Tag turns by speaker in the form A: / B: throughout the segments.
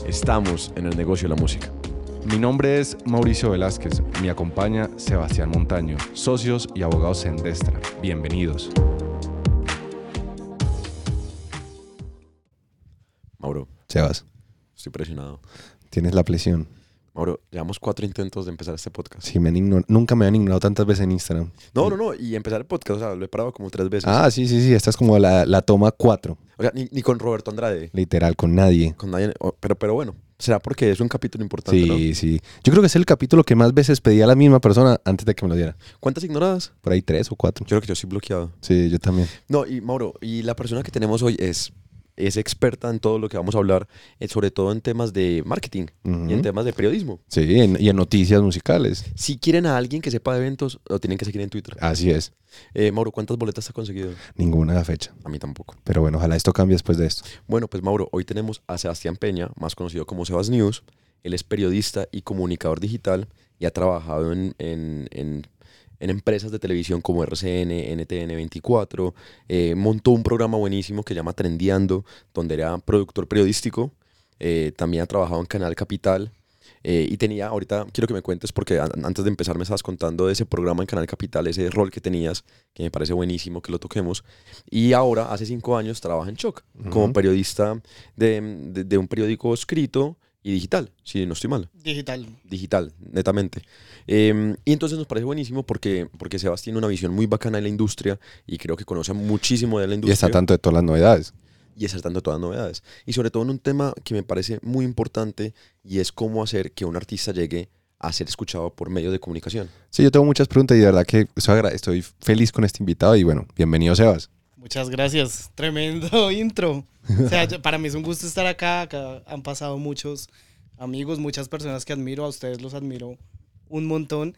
A: Estamos en el negocio de la música.
B: Mi nombre es Mauricio Velázquez, me acompaña Sebastián Montaño, socios y abogados Sendestra. Bienvenidos.
A: Mauro,
B: Sebas,
A: estoy presionado.
B: tienes la presión.
A: Mauro, llevamos 4 intentos de empezar este podcast.
B: Sí, nunca me han ignorado tantas veces en Instagram.
A: No, y empezar el podcast, o sea, lo he parado como 3 veces.
B: Ah, sí, esta es como la toma 4,
A: O sea, ni con Roberto Andrade,
B: literal, con nadie.
A: con nadie, pero bueno, será porque es un capítulo importante, ¿no?
B: Sí. Yo creo que es el capítulo que más veces pedí a la misma persona antes de que me lo diera.
A: ¿Cuántas ignoradas?
B: Por ahí 3 o 4.
A: Yo creo que yo estoy bloqueado.
B: Sí, yo también.
A: No, y Mauro, y la persona que tenemos hoy es experta en todo lo que vamos a hablar, sobre todo en temas de marketing y en temas de periodismo.
B: Sí, y en noticias musicales.
A: Si quieren a alguien que sepa de eventos, lo tienen que seguir en Twitter.
B: Así es.
A: Mauro, ¿cuántas boletas has conseguido?
B: Ninguna a la fecha.
A: A mí tampoco.
B: Pero bueno, ojalá esto cambie después de esto.
A: Bueno, pues Mauro, hoy tenemos a Sebastián Peña, más conocido como Sebas News. Él es periodista y comunicador digital y ha trabajado en empresas de televisión como RCN, NTN 24, montó un programa buenísimo que se llama Trendeando, donde era productor periodístico, también ha trabajado en Canal Capital, y tenía, ahorita quiero que me cuentes porque antes de empezar me estabas contando de ese programa en Canal Capital, ese rol que tenías, que me parece buenísimo que lo toquemos, y ahora, hace 5 años, trabaja en Shock, como periodista de un periódico escrito y digital, si no estoy mal. Digital, netamente. Y entonces nos parece buenísimo porque Sebas tiene una visión muy bacana de la industria y creo que conoce muchísimo de la industria.
B: Y está tanto de todas las novedades.
A: Y está tanto de todas las novedades. Y sobre todo en un tema que me parece muy importante y es cómo hacer que un artista llegue a ser escuchado por medios de comunicación.
B: Sí, yo tengo muchas preguntas y de verdad que estoy feliz con este invitado y bueno, bienvenido Sebas.
C: Muchas gracias, tremendo intro. O sea, para mí es un gusto estar acá. Acá han pasado muchos amigos, muchas personas que admiro, a ustedes los admiro un montón.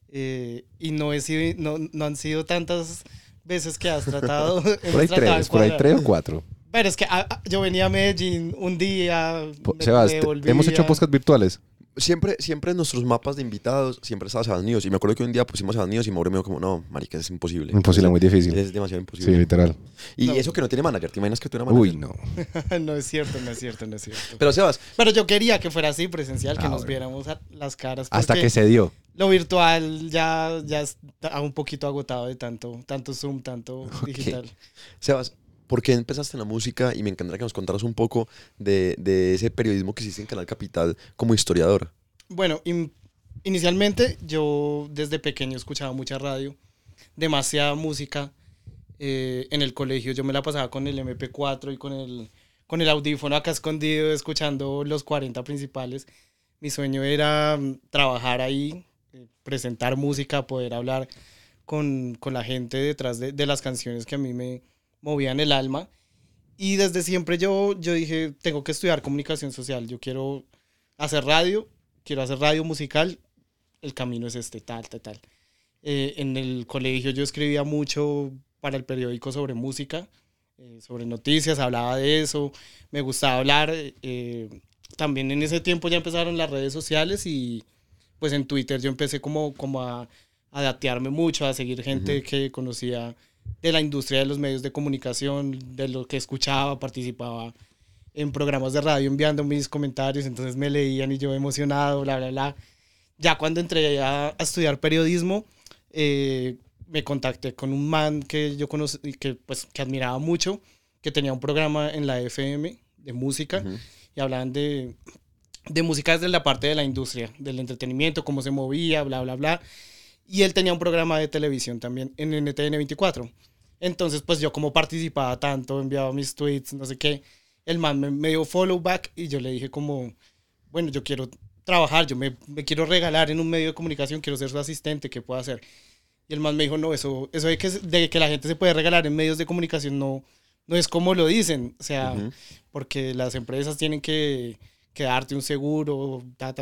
C: Y no han sido tantas veces que has tratado.
B: Por ahí tres o 4.
C: Pero es que yo venía a Medellín un día.
B: Sebas, hemos hecho podcast virtuales.
A: Siempre en nuestros mapas de invitados, siempre estaba Sebas News. Y me acuerdo que un día pusimos Sebas News y Mauro me dijo como, no, marica, es imposible.
B: Imposible, muy difícil.
A: Es demasiado imposible.
B: Sí, literal.
A: Y
C: No.
A: eso que no tiene manager, ¿te imaginas que tú eras manager?
B: Uy, no.
C: No es cierto.
A: Pero Sebas,
C: Pero yo quería que fuera así, presencial, que nos
B: bueno.
C: viéramos las caras.
B: Hasta
C: porque
B: que se dio.
C: lo virtual ya está un poquito agotado de tanto Zoom, tanto digital.
A: Sebas, ¿por qué empezaste en la música? Y me encantaría que nos contaras un poco de ese periodismo que hiciste en Canal Capital como historiador.
C: Bueno, inicialmente yo desde pequeño escuchaba mucha radio, demasiada música. En el colegio yo me la pasaba con el MP4 y con el audífono acá escondido escuchando los 40 principales. Mi sueño era trabajar ahí, presentar música, poder hablar con la gente detrás de las canciones que a mí me movían el alma. Y desde siempre yo dije, tengo que estudiar comunicación social, yo quiero hacer radio musical, el camino es este, tal. En el colegio yo escribía mucho para el periódico sobre música, sobre noticias, hablaba de eso, me gustaba hablar. También en ese tiempo ya empezaron las redes sociales y pues en Twitter yo empecé como a datearme mucho, a seguir gente que conocía de la industria de los medios de comunicación, de lo que escuchaba, participaba en programas de radio enviando mis comentarios, entonces me leían y yo emocionado, bla. Ya cuando entré a estudiar periodismo, me contacté con un man que yo conocí, que admiraba mucho, que tenía un programa en la FM de música y hablaban de música desde la parte de la industria, del entretenimiento, cómo se movía, bla. Y él tenía un programa de televisión también en NTN 24. Entonces, pues yo como participaba tanto, enviaba mis tweets, no sé qué, el man me dio follow back y yo le dije como, bueno, yo quiero trabajar, yo me quiero regalar en un medio de comunicación, quiero ser su asistente, ¿qué puedo hacer? Y el man me dijo, no, eso de que la gente se puede regalar en medios de comunicación no es como lo dicen, o sea, porque las empresas tienen que darte un seguro,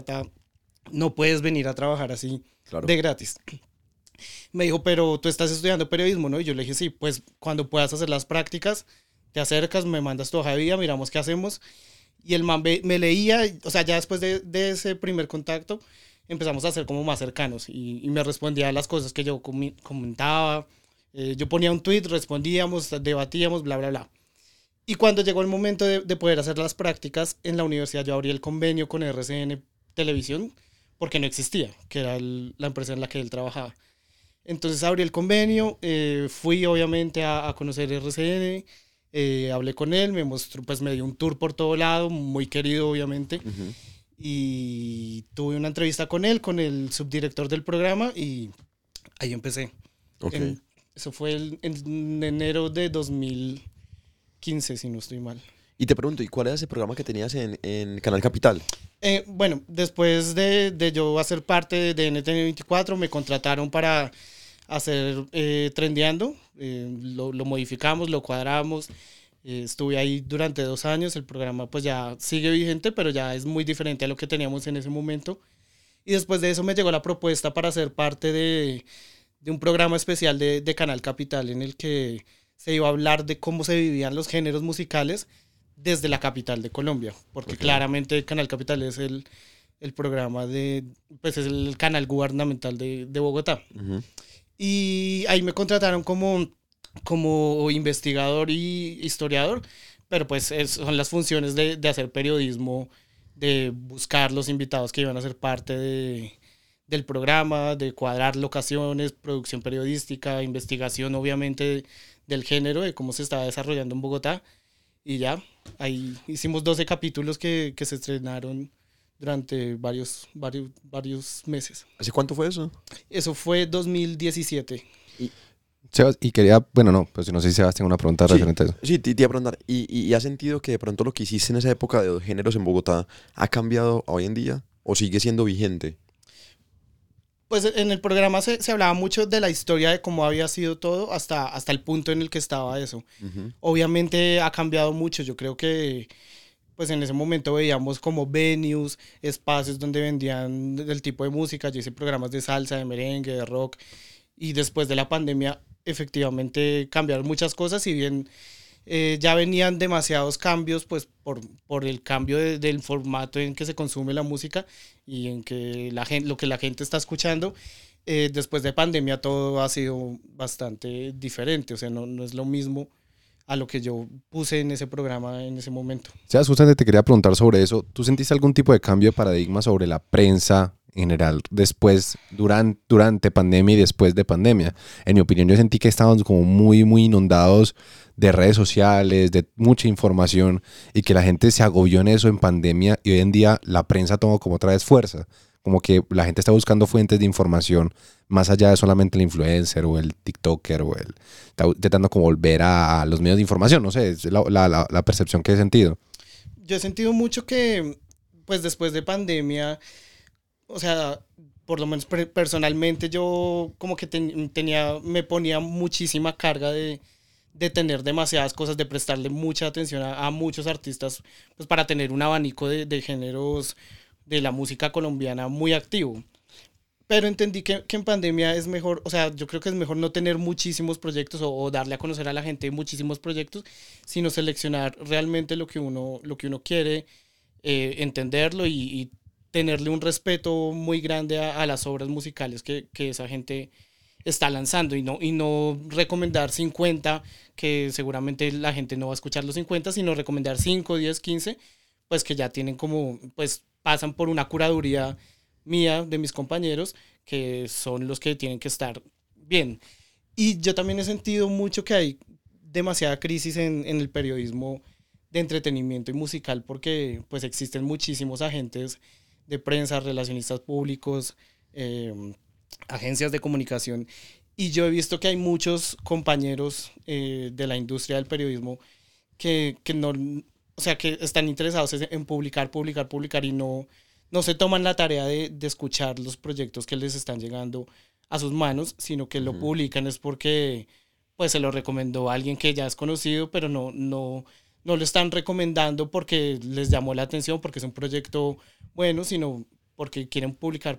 C: no puedes venir a trabajar así de gratis. Me dijo, pero tú estás estudiando periodismo, ¿no? Y yo le dije, sí, pues cuando puedas hacer las prácticas, te acercas, me mandas tu hoja de vida, miramos qué hacemos. Y el man me leía, o sea, ya después de ese primer contacto, empezamos a ser como más cercanos y me respondía a las cosas que yo comentaba. Yo ponía un tweet, respondíamos, debatíamos, bla. Y cuando llegó el momento de poder hacer las prácticas en la universidad, yo abrí el convenio con RCN Televisión, porque no existía, que era la empresa en la que él trabajaba. Entonces abrí el convenio, fui obviamente a conocer RCN, hablé con él, me mostró, pues me dio un tour por todo lado, muy querido obviamente, y tuve una entrevista con él, con el subdirector del programa, y ahí empecé.
A: Ok.
C: Eso fue en enero de 2015, si no estoy mal.
A: Y te pregunto, ¿y cuál era ese programa que tenías en Canal Capital?
C: Bueno, después de yo hacer parte de NTN24, me contrataron para hacer Trendeando. Lo modificamos, lo cuadramos. Estuve ahí durante 2 años. El programa pues ya sigue vigente, pero ya es muy diferente a lo que teníamos en ese momento. Y después de eso me llegó la propuesta para ser parte de un programa especial de Canal Capital en el que se iba a hablar de cómo se vivían los géneros musicales desde la capital de Colombia, porque claramente Canal Capital es el programa pues es el canal gubernamental de Bogotá. Y ahí me contrataron como investigador y historiador, pero pues son las funciones de hacer periodismo, de buscar los invitados que iban a ser parte del programa, de cuadrar locaciones, producción periodística, investigación obviamente del género, de cómo se estaba desarrollando en Bogotá. Y ya, ahí hicimos 12 capítulos que se estrenaron durante varios meses.
A: ¿Hace cuánto fue eso?
C: Eso fue 2017.
B: Sebas, y quería, bueno, no, pues no sé si Sebas tiene una pregunta referente a eso.
A: Sí, te iba a preguntar. ¿Y has sentido que de pronto lo que hiciste en esa época de los géneros en Bogotá ha cambiado hoy en día o sigue siendo vigente?
C: Pues en el programa se hablaba mucho de la historia de cómo había sido todo hasta el punto en el que estaba eso. Obviamente ha cambiado mucho. Yo creo que pues en ese momento veíamos como venues, espacios donde vendían el tipo de música. Yo hice programas de salsa, de merengue, de rock. Y después de la pandemia efectivamente cambiaron muchas cosas. Si bien ya venían demasiados cambios, pues por el cambio del formato en que se consume la música y en que lo que la gente está escuchando. Después de pandemia todo ha sido bastante diferente, o sea, no es lo mismo a lo que yo puse en ese programa en ese momento.
B: Sebas, justamente te quería preguntar sobre eso. ¿Tú sentiste algún tipo de cambio de paradigma sobre la prensa en general después, durante pandemia y después de pandemia? En mi opinión, yo sentí que estábamos como muy inundados de redes sociales, de mucha información, y que la gente se agobió en eso en pandemia, y hoy en día la prensa toma como otra vez fuerza. Como que la gente está buscando fuentes de información más allá de solamente el influencer o el TikToker está intentando como volver a los medios de información. No sé, es la percepción que he sentido.
C: Yo he sentido mucho que pues después de pandemia, o sea, por lo menos personalmente yo como que me ponía muchísima carga de tener demasiadas cosas, de prestarle mucha atención a muchos artistas, pues para tener un abanico de géneros de la música colombiana muy activo. Pero entendí que en pandemia es mejor, o sea, yo creo que es mejor no tener muchísimos proyectos o darle a conocer a la gente muchísimos proyectos, sino seleccionar realmente lo que uno quiere, entenderlo y tenerle un respeto muy grande a las obras musicales que esa gente está lanzando, y no recomendar 50, que seguramente la gente no va a escuchar los 50, sino recomendar 5, 10, 15, pues que ya tienen como, pues pasan por una curaduría mía, de mis compañeros, que son los que tienen que estar bien. Y yo también he sentido mucho que hay demasiada crisis en el periodismo de entretenimiento y musical, porque pues existen muchísimos agentes de prensa, relacionistas públicos, agencias de comunicación, y yo he visto que hay muchos compañeros de la industria del periodismo que no, o sea, que están interesados en publicar y no se toman la tarea de escuchar los proyectos que les están llegando a sus manos, sino que lo publican es porque pues se lo recomendó alguien que ya es conocido, pero no lo están recomendando porque les llamó la atención, porque es un proyecto bueno, sino porque quieren publicar.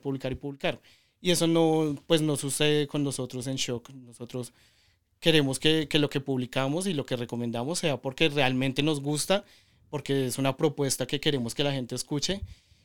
C: Y eso pues no sucede con nosotros en Shock. Nosotros queremos que lo que publicamos y lo que recomendamos sea porque realmente nos gusta, porque es una propuesta que queremos que la gente escuche,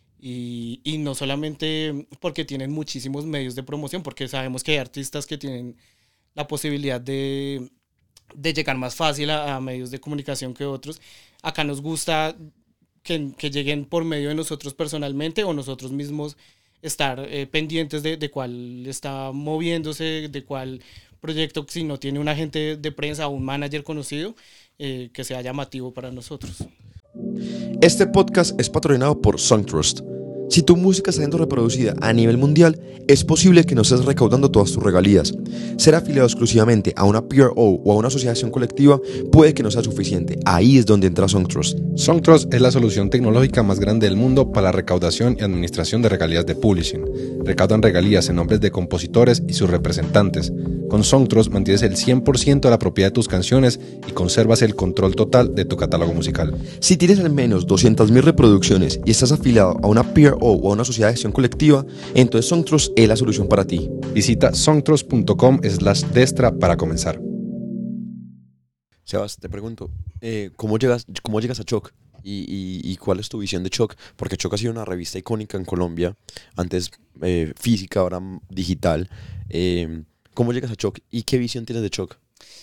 C: y no solamente porque tienen muchísimos medios de promoción, porque sabemos que hay artistas que tienen la posibilidad de de llegar más fácil a medios de comunicación que otros. Acá nos gusta que lleguen por medio de nosotros personalmente o nosotros mismos estar pendientes de cuál está moviéndose, de cuál proyecto, si no tiene un agente de prensa o un manager conocido, que sea llamativo para nosotros.
A: Este podcast es patrocinado por Songtrust. Si tu música está siendo reproducida a nivel mundial, es posible que no estés recaudando todas tus regalías. Ser afiliado exclusivamente a una PRO o a una asociación colectiva puede que no sea suficiente. Ahí es donde entra Songtrust.
B: Songtrust es la solución tecnológica más grande del mundo para la recaudación y administración de regalías de publishing. Recaudan regalías en nombres de compositores y sus representantes. Con Songtrust mantienes el 100% de la propiedad de tus canciones y conservas el control total de tu catálogo musical.
A: Si tienes al menos 200,000 reproducciones y estás afiliado a una PRO o a una sociedad de gestión colectiva, entonces Songtrust es la solución para ti.
B: Visita songtrust.com/destra para comenzar.
A: Sebas, te pregunto, ¿cómo llegas a Choc? ¿Y cuál es tu visión de Choc? Porque Choc ha sido una revista icónica en Colombia, antes física, ahora digital. ¿Cómo llegas a Choc y qué visión tienes de Choc?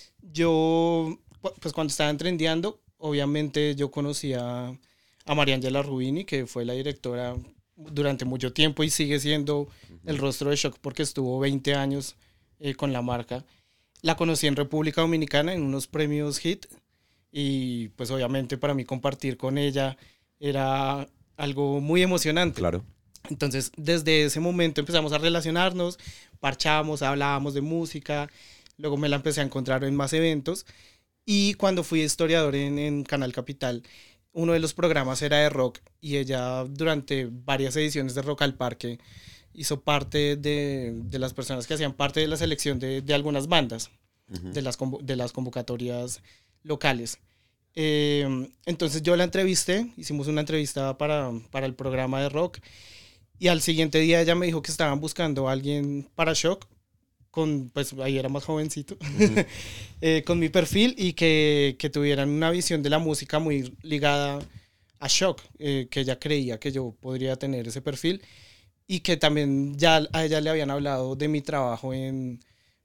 C: Yo, pues cuando estaba Trendeando, obviamente yo conocía a Mariangela Rubini, que fue la directora durante mucho tiempo y sigue siendo el rostro de Choc porque estuvo 20 años con la marca. La conocí en República Dominicana en unos premios HIT y pues obviamente para mí compartir con ella era algo muy emocionante.
A: Claro.
C: Entonces desde ese momento empezamos a relacionarnos, parchábamos, hablábamos de música, luego me la empecé a encontrar en más eventos y cuando fui historiador en Canal Capital, uno de los programas era de rock y ella durante varias ediciones de Rock al Parque hizo parte de las personas que hacían parte de la selección de algunas bandas, de las convocatorias locales. Entonces yo la entrevisté, hicimos una entrevista para el programa de rock y al siguiente día ella me dijo que estaban buscando a alguien para Choc, pues ahí era más jovencito, con mi perfil y que tuvieran una visión de la música muy ligada a Choc, que ella creía que yo podría tener ese perfil y que también ya a ella le habían hablado de mi trabajo en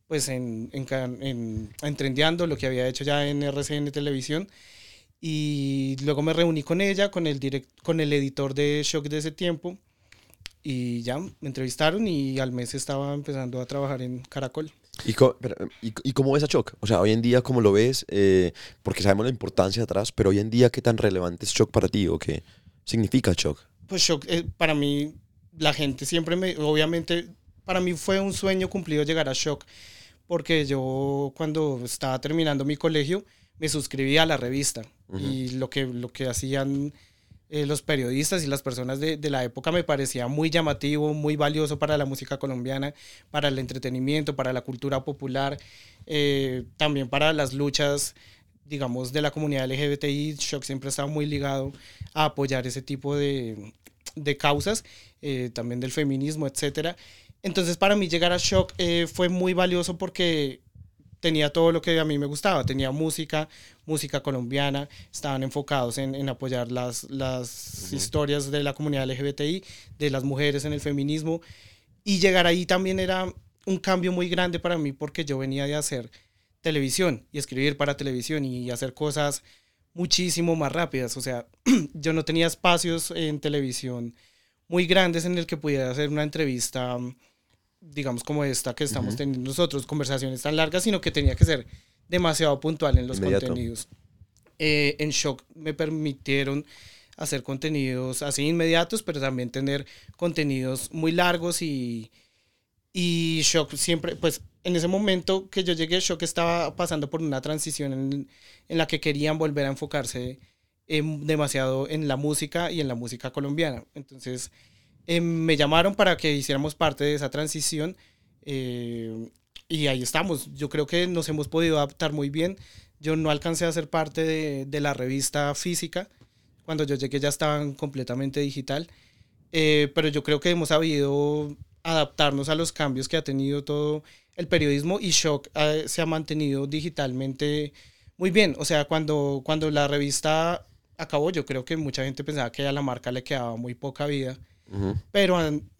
C: Trendeando, lo que había hecho ya en RCN Televisión. Y luego me reuní con ella, con el editor de Choc de ese tiempo y ya me entrevistaron y al mes estaba empezando a trabajar en Caracol.
A: ¿Y cómo ves a Choc? O sea, hoy en día, ¿cómo lo ves? Porque sabemos la importancia atrás, pero hoy en día, ¿qué tan relevante es Choc para ti o qué significa Choc?
C: Pues Choc, para mí, la gente siempre obviamente, para mí fue un sueño cumplido llegar a Choc, porque yo cuando estaba terminando mi colegio me suscribí a la revista y lo que hacían los periodistas y las personas de la época me parecía muy llamativo, muy valioso para la música colombiana, para el entretenimiento, para la cultura popular, también para las luchas, digamos, de la comunidad LGBTI. Choc siempre estaba muy ligado a apoyar ese tipo de causas, también del feminismo, etcétera. Entonces para mí llegar a Choc fue muy valioso porque tenía todo lo que a mí me gustaba, tenía música colombiana, estaban enfocados en apoyar las historias de la comunidad LGBTI, de las mujeres en el feminismo, y llegar ahí también era un cambio muy grande para mí porque yo venía de hacer televisión y escribir para televisión y hacer cosas muchísimo más rápidas, o sea, yo no tenía espacios en televisión muy grandes en el que pudiera hacer una entrevista, digamos como esta que estamos teniendo nosotros, conversaciones tan largas, sino que tenía que ser demasiado puntual en los contenidos. En Choc me permitieron hacer contenidos así inmediatos, pero también tener contenidos muy largos y Choc siempre, pues en ese momento que yo llegué, Choc estaba pasando por una transición en la que querían volver a enfocarse demasiado en la música y en la música colombiana. Entonces me llamaron para que hiciéramos parte de esa transición y ahí estamos. Yo creo que nos hemos podido adaptar muy bien. Yo no alcancé a ser parte de la revista física. Cuando yo llegué ya estaban completamente digital, pero yo creo que hemos sabido adaptarnos a los cambios que ha tenido todo el periodismo y Choc se ha mantenido digitalmente muy bien. O sea, cuando la revista acabó, yo creo que mucha gente pensaba que a la marca le quedaba muy poca vida pero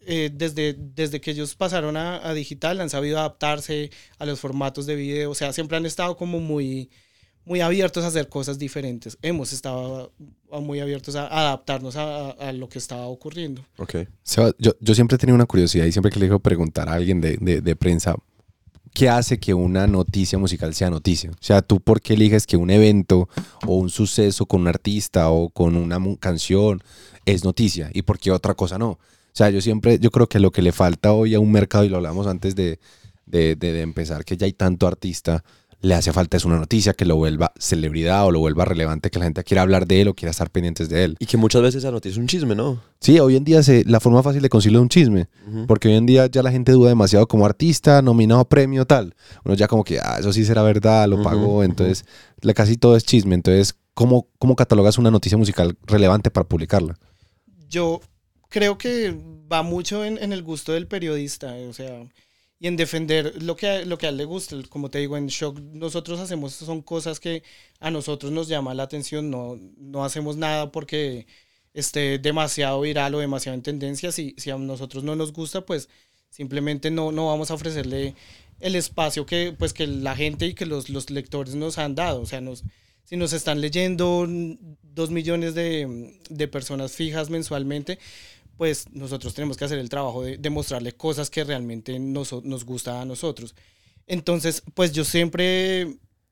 C: desde que ellos pasaron a digital han sabido adaptarse a los formatos de video, o sea, siempre han estado como muy, muy abiertos a hacer cosas diferentes. Hemos estado muy abiertos a adaptarnos a lo que estaba ocurriendo.
A: Okay.
B: Seba, yo siempre he tenido una curiosidad y siempre que le digo preguntar a alguien de prensa, ¿qué hace que una noticia musical sea noticia? O sea, ¿tú por qué eliges que un evento o un suceso con un artista o con una canción es noticia y por qué otra cosa no? O sea, yo creo que lo que le falta hoy a un mercado, y lo hablamos antes de empezar, que ya hay tanto artista, le hace falta es una noticia que lo vuelva celebridad o lo vuelva relevante, que la gente quiera hablar de él o quiera estar pendientes de él.
A: Y que muchas veces esa noticia es un chisme, ¿no?
B: Sí, hoy en día la forma fácil de conseguirlo es un chisme, porque hoy en día ya la gente duda demasiado como artista, nominado a premio, tal. Uno ya como que, eso sí será verdad, lo pagó, entonces casi todo es chisme. Entonces, ¿cómo catalogas una noticia musical relevante para publicarla?
C: Yo creo que va mucho en el gusto del periodista, o sea, y en defender lo que a él le gusta. Como te digo, en Shock nosotros hacemos, son cosas que a nosotros nos llama la atención, no hacemos nada porque esté demasiado viral o demasiado en tendencia. Si a nosotros no nos gusta, pues simplemente no vamos a ofrecerle el espacio que la gente y que los lectores nos han dado. O sea, si nos están leyendo 2 millones de personas fijas mensualmente, pues nosotros tenemos que hacer el trabajo de mostrarle cosas que realmente nos gustan a nosotros. Entonces, pues yo siempre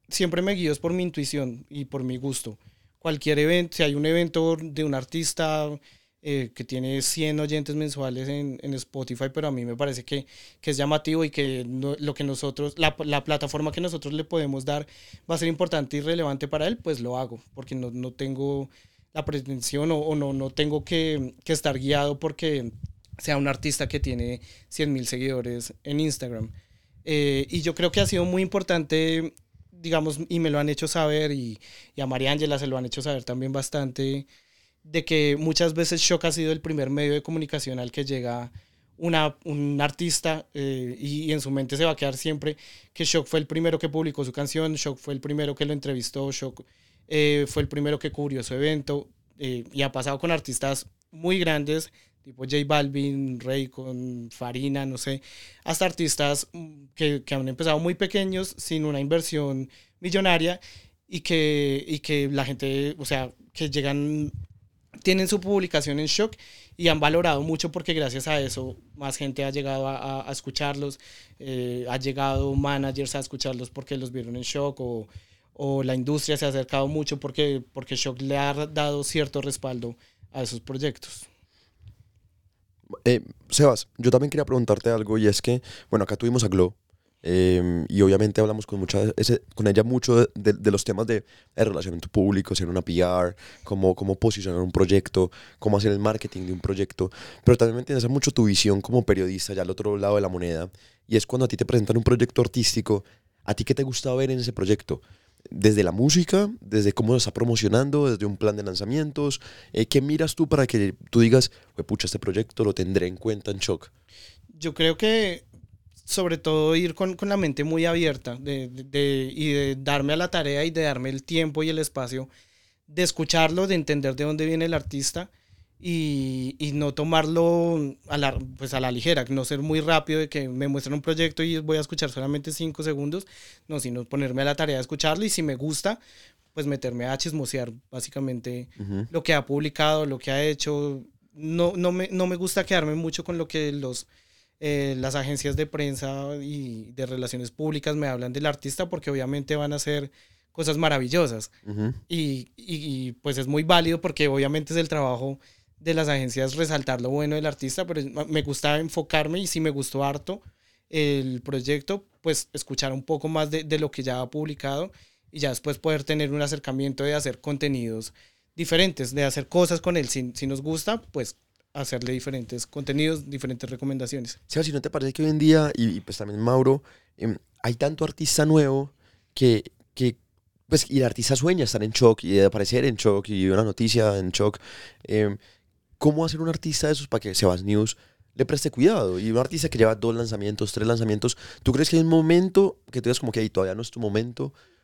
C: me guío por mi intuición y por mi gusto. Cualquier evento, si hay un evento de un artista que tiene 100 oyentes mensuales en Spotify, pero a mí me parece que es llamativo y que lo que nosotros, la plataforma que nosotros le podemos dar va a ser importante y relevante para él, pues lo hago, porque no tengo la pretensión o no tengo que estar guiado porque sea un artista que tiene 100,000 seguidores en Instagram. Y yo creo que ha sido muy importante, digamos, y me lo han hecho saber, y a María Ángela se lo han hecho saber también bastante, de que muchas veces Shock ha sido el primer medio de comunicación al que llega un artista, y en su mente se va a quedar siempre que Shock fue el primero que publicó su canción, Shock fue el primero que lo entrevistó, Shock fue el primero que cubrió su evento, y ha pasado con artistas muy grandes, tipo J Balvin, Rey con Farina, no sé, hasta artistas que han empezado muy pequeños, sin una inversión millonaria, y que la gente, o sea, que tienen su publicación en Shock y han valorado mucho porque gracias a eso más gente ha llegado a escucharlos, ha llegado managers a escucharlos porque los vieron en Shock, o la industria se ha acercado mucho porque Shock le ha dado cierto respaldo a esos proyectos.
A: Sebas, yo también quería preguntarte algo, y es que, bueno, acá tuvimos a Glo, y obviamente hablamos con ella mucho de los temas de relacionamiento público, ser una PR, cómo posicionar un proyecto, cómo hacer el marketing de un proyecto, pero también me interesa mucho tu visión como periodista, ya al otro lado de la moneda, y es cuando a ti te presentan un proyecto artístico, ¿a ti qué te gusta ver en ese proyecto? Desde la música, desde cómo se está promocionando, desde un plan de lanzamientos, ¿qué miras tú para que tú digas, pucha, este proyecto lo tendré en cuenta en Shock?
C: Yo creo que sobre todo ir con la mente muy abierta y de darme a la tarea y de darme el tiempo y el espacio de escucharlo, de entender de dónde viene el artista y no tomarlo a la ligera, no ser muy rápido de que me muestran un proyecto y voy a escuchar solamente 5 segundos, no, sino ponerme a la tarea de escucharlo, y si me gusta, pues meterme a chismosear básicamente lo que ha publicado, lo que ha hecho. No me gusta quedarme mucho con lo que las agencias de prensa y de relaciones públicas me hablan del artista, porque obviamente van a hacer cosas maravillosas, y pues es muy válido porque obviamente es el trabajo de las agencias resaltar lo bueno del artista, pero me gusta enfocarme, y si me gustó harto el proyecto, pues escuchar un poco más de lo que ya ha publicado, y ya después poder tener un acercamiento de hacer contenidos diferentes, de hacer cosas con él. Si nos gusta, pues hacerle diferentes contenidos, diferentes recomendaciones.
A: Sebas, si no te parece que hoy en día, y pues también Mauro, hay tanto artista nuevo que pues, y el artista sueña estar en Shock y de aparecer en Shock y una noticia en Shock. ¿Cómo hacer un artista de esos para que Sebas News le preste cuidado? Y un artista que lleva 2 lanzamientos, 3 lanzamientos, ¿tú crees que hay un momento que tú digas como que ahí todavía no es tu momento?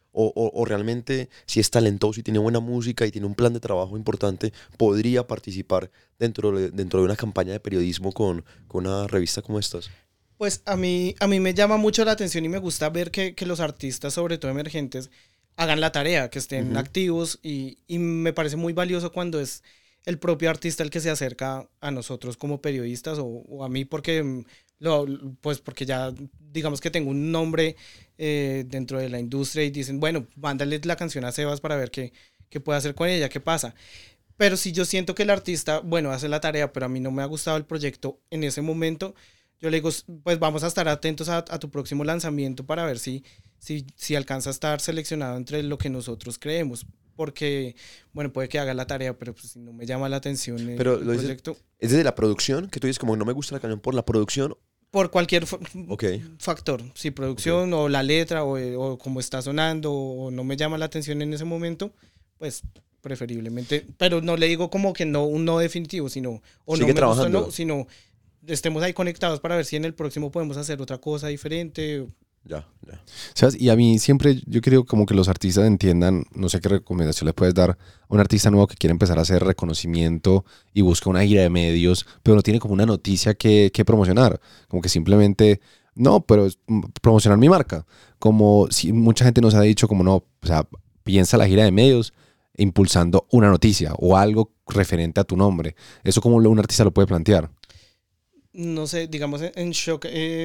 A: O realmente, si es talentoso y tiene buena música y tiene un plan de trabajo importante, podría participar dentro de una campaña de periodismo con una revista como estas?
C: Pues a mí me llama mucho la atención y me gusta ver que los artistas, sobre todo emergentes, hagan la tarea, que estén
A: Ujú.
C: activos y me parece muy valioso cuando es el propio artista el que se acerca a nosotros como periodistas o a mí porque, pues porque ya digamos que tengo un nombre dentro de la industria y dicen, bueno, mándale la canción a Sebas para ver qué puede hacer con ella, qué pasa. Pero si yo siento que el artista, bueno, hace la tarea, pero a mí no me ha gustado el proyecto en ese momento, yo le digo, pues vamos a estar atentos a tu próximo lanzamiento para ver si alcanza a estar seleccionado entre lo que nosotros creemos. Porque, bueno, puede que haga la tarea, pero pues, si no me llama la atención
A: Pero
C: el
A: lo dices,
C: proyecto,
A: ¿es desde la producción? Que tú dices como no me gusta la canción por la producción.
C: por cualquier
A: Ok,
C: factor, si
A: ok.
C: producción o la letra o cómo está sonando o no me llama la atención en ese momento, pues preferiblemente, pero no le digo como que no, un no definitivo, sino o no
A: Sigue
C: me gusta o no,
A: trabajando.
C: sino estemos ahí conectados para ver si en el próximo podemos hacer otra cosa diferente.
A: Ya, ya.
B: ¿Sabes? Y a mí siempre, yo creo como que los artistas entiendan, no sé qué recomendación le puedes dar a un artista nuevo que quiere empezar a hacer reconocimiento y busca una gira de medios, pero no tiene como una noticia que promocionar. Como que simplemente, no, pero es promocionar mi marca. Como si mucha gente nos ha dicho, como no, o sea, piensa la gira de medios impulsando una noticia o algo referente a tu nombre. Eso como un artista lo puede plantear.
C: No sé, digamos en Shock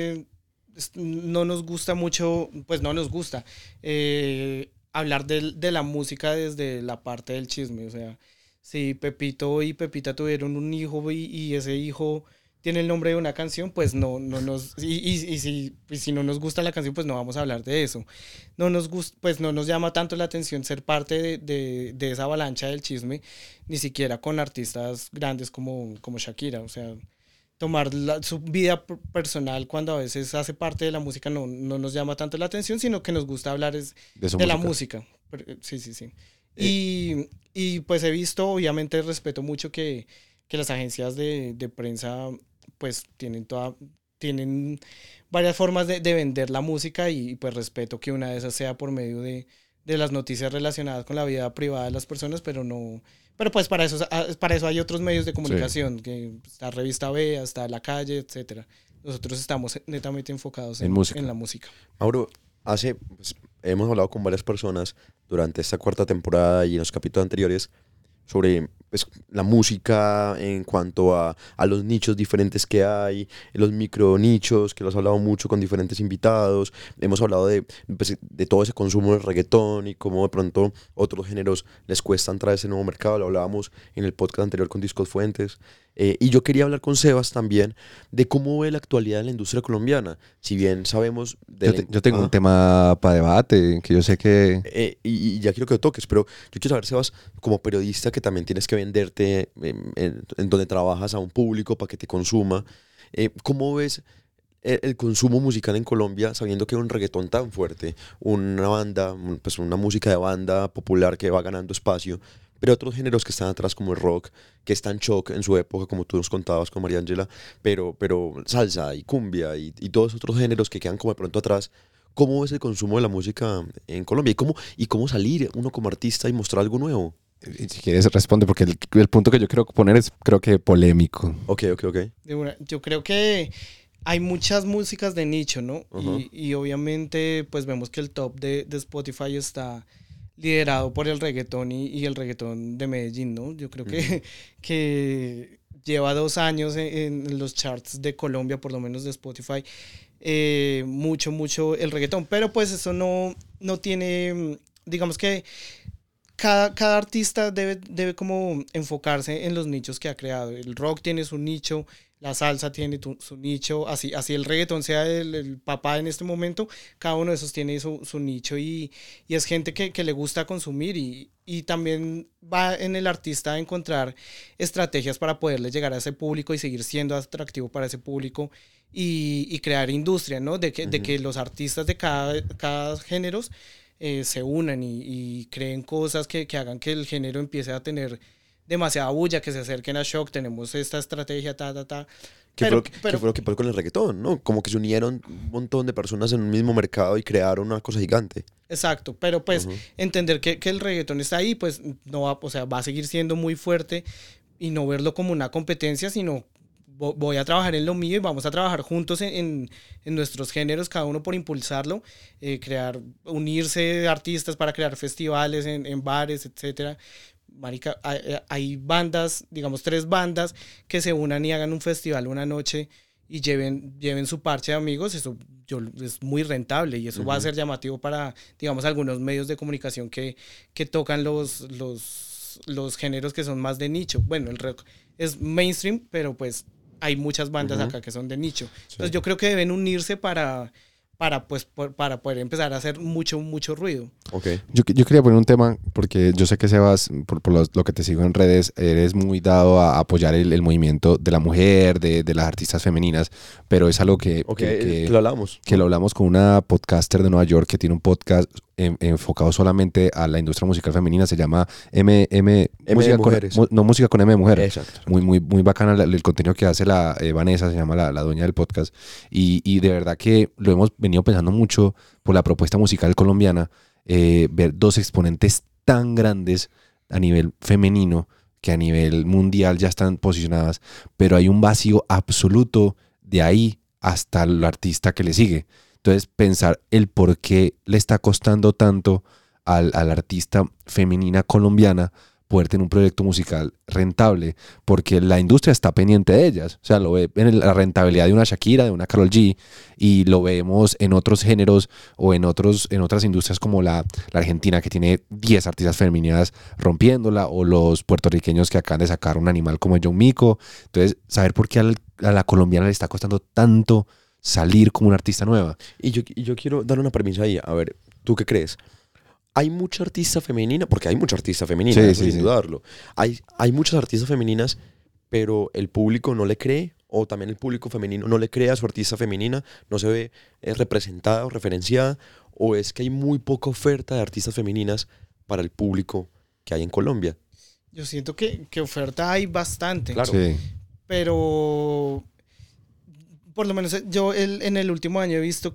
C: no nos gusta mucho, pues no nos gusta hablar de la música desde la parte del chisme. O sea, si Pepito y Pepita tuvieron un hijo y ese hijo tiene el nombre de una canción, pues no nos, y si no nos gusta la canción, pues no vamos a hablar de eso. No nos gusta, pues no nos llama tanto la atención ser parte de esa avalancha del chisme, ni siquiera con artistas grandes como Shakira. O sea, tomar su vida personal cuando a veces hace parte de la música no nos llama tanto la atención, sino que nos gusta hablar es
B: De su
C: de la
B: música.
C: música. Sí, sí, sí.
A: Eh,
C: Y pues he visto, obviamente respeto mucho que las agencias de prensa pues tienen varias formas de vender la música y pues respeto que una de esas sea por medio de las noticias relacionadas con la vida privada de las personas, pero no, pero pues para eso hay otros medios de
B: Sí.
C: comunicación, que está Revista B, está La Calle, etcétera. Nosotros estamos netamente enfocados
B: En
C: en
B: música.
C: la música.
A: Mauro, pues, hemos hablado con varias personas durante esta cuarta temporada y en los capítulos anteriores sobre pues, la música en cuanto a los nichos diferentes que hay, los micro nichos, que los has hablado mucho con diferentes invitados. Hemos hablado pues, de todo ese consumo del reggaetón y cómo de pronto otros géneros les cuesta entrar a ese nuevo mercado. Lo hablábamos en el podcast anterior con Discos Fuentes. Y yo quería hablar con Sebas también de cómo ve la actualidad de la industria colombiana. Si bien sabemos de
B: Yo tengo un
A: Ajá.
B: tema para debate, que yo sé que...
A: Y ya quiero que lo toques, pero yo quiero saber, Sebas, como periodista que también tienes que venderte en donde trabajas a un público para que te consuma, ¿cómo ves el consumo musical en Colombia sabiendo que hay un reggaetón tan fuerte, una banda, pues una música de banda popular que va ganando espacio, pero otros géneros que están atrás como el rock, que está en shock en su época, como tú nos contabas con María Ángela, pero salsa y cumbia y todos otros géneros que quedan como de pronto atrás? ¿Cómo ves el consumo de la música en Colombia? ¿Y cómo salir uno como artista y mostrar algo nuevo?
B: Si quieres responde, porque el punto que yo quiero poner es, creo que polémico.
A: Ok, ok, ok.
C: Yo creo que hay muchas músicas de nicho, ¿no?
A: Ajá.
C: Y obviamente pues vemos que el top de Spotify está liderado por el reggaetón y el reggaetón de Medellín, ¿no? Yo creo
A: Ujú.
C: que lleva 2 años en los charts de Colombia, por lo menos de Spotify, mucho el reggaetón, pero pues eso no tiene, digamos que cada artista debe como enfocarse en los nichos que ha creado. El rock tiene su nicho, la salsa tiene su nicho, así el reggaetón sea el papá en este momento, cada uno de esos tiene su nicho y es gente que le gusta consumir y también va en el artista a encontrar estrategias para poderle llegar a ese público y seguir siendo atractivo para ese público y crear industria, ¿no? De que los artistas de cada género se unan y creen cosas que hagan que el género empiece a tener demasiada bulla, que se acerquen a Shock, tenemos esta estrategia,
A: ¿Qué fue lo que pasó con el reggaetón, no? Como que se unieron un montón de personas en un mismo mercado y crearon una cosa gigante.
C: Exacto, pero pues entender que el reggaetón está ahí, pues no va, o sea, va a seguir siendo muy fuerte y no verlo como una competencia, sino voy a trabajar en lo mío y vamos a trabajar juntos en nuestros géneros, cada uno por impulsarlo, unirse artistas para crear festivales en bares, etcétera. Marica, hay bandas, digamos 3 bandas que se unan y hagan un festival una noche y lleven su parche de amigos. Eso es muy rentable y eso va a ser llamativo para, digamos, algunos medios de comunicación que tocan los géneros que son más de nicho. Bueno, el rock es mainstream, pero pues hay muchas bandas acá que son de nicho. Entonces yo creo que deben unirse para poder empezar a hacer mucho ruido.
A: Okay.
B: Yo quería poner un tema, porque yo sé que Sebas, por lo que te sigo en redes, eres muy dado a apoyar el movimiento de la mujer, de las artistas femeninas, pero es algo que
A: lo hablamos.
B: Que lo hablamos con una podcaster de Nueva York que tiene un podcast enfocado solamente a la industria musical femenina, se llama
A: Música Mujeres.
B: Música con M de Mujeres.
A: Exacto.
B: Muy bacana el contenido que hace la Vanessa, se llama la dueña del podcast, y de verdad que lo hemos venido pensando mucho por la propuesta musical colombiana, ver 2 exponentes tan grandes a nivel femenino que a nivel mundial ya están posicionadas, pero hay un vacío absoluto de ahí hasta el artista que le sigue. Entonces, pensar el por qué le está costando tanto al artista femenina colombiana poder tener un proyecto musical rentable, porque la industria está pendiente de ellas. O sea, lo ve en la rentabilidad de una Shakira, de una Karol G, y lo vemos en otros géneros o en otras industrias como la Argentina, que tiene 10 artistas femeninas rompiéndola, o los puertorriqueños que acaban de sacar un animal como John Mico. Entonces, saber por qué a la colombiana le está costando tanto salir como una artista nueva.
A: Y yo quiero dar una premisa ahí. A ver, ¿tú qué crees? ¿Hay mucha artista femenina? Porque hay mucha artista femenina, sin dudarlo. Hay muchas artistas femeninas, pero el público no le cree, o también el público femenino no le cree a su artista femenina, no se ve representada o referenciada, o es que hay muy poca oferta de artistas femeninas para el público que hay en Colombia.
C: Yo siento que oferta hay bastante.
A: Claro.
B: Sí.
C: Pero por lo menos yo en el último año he visto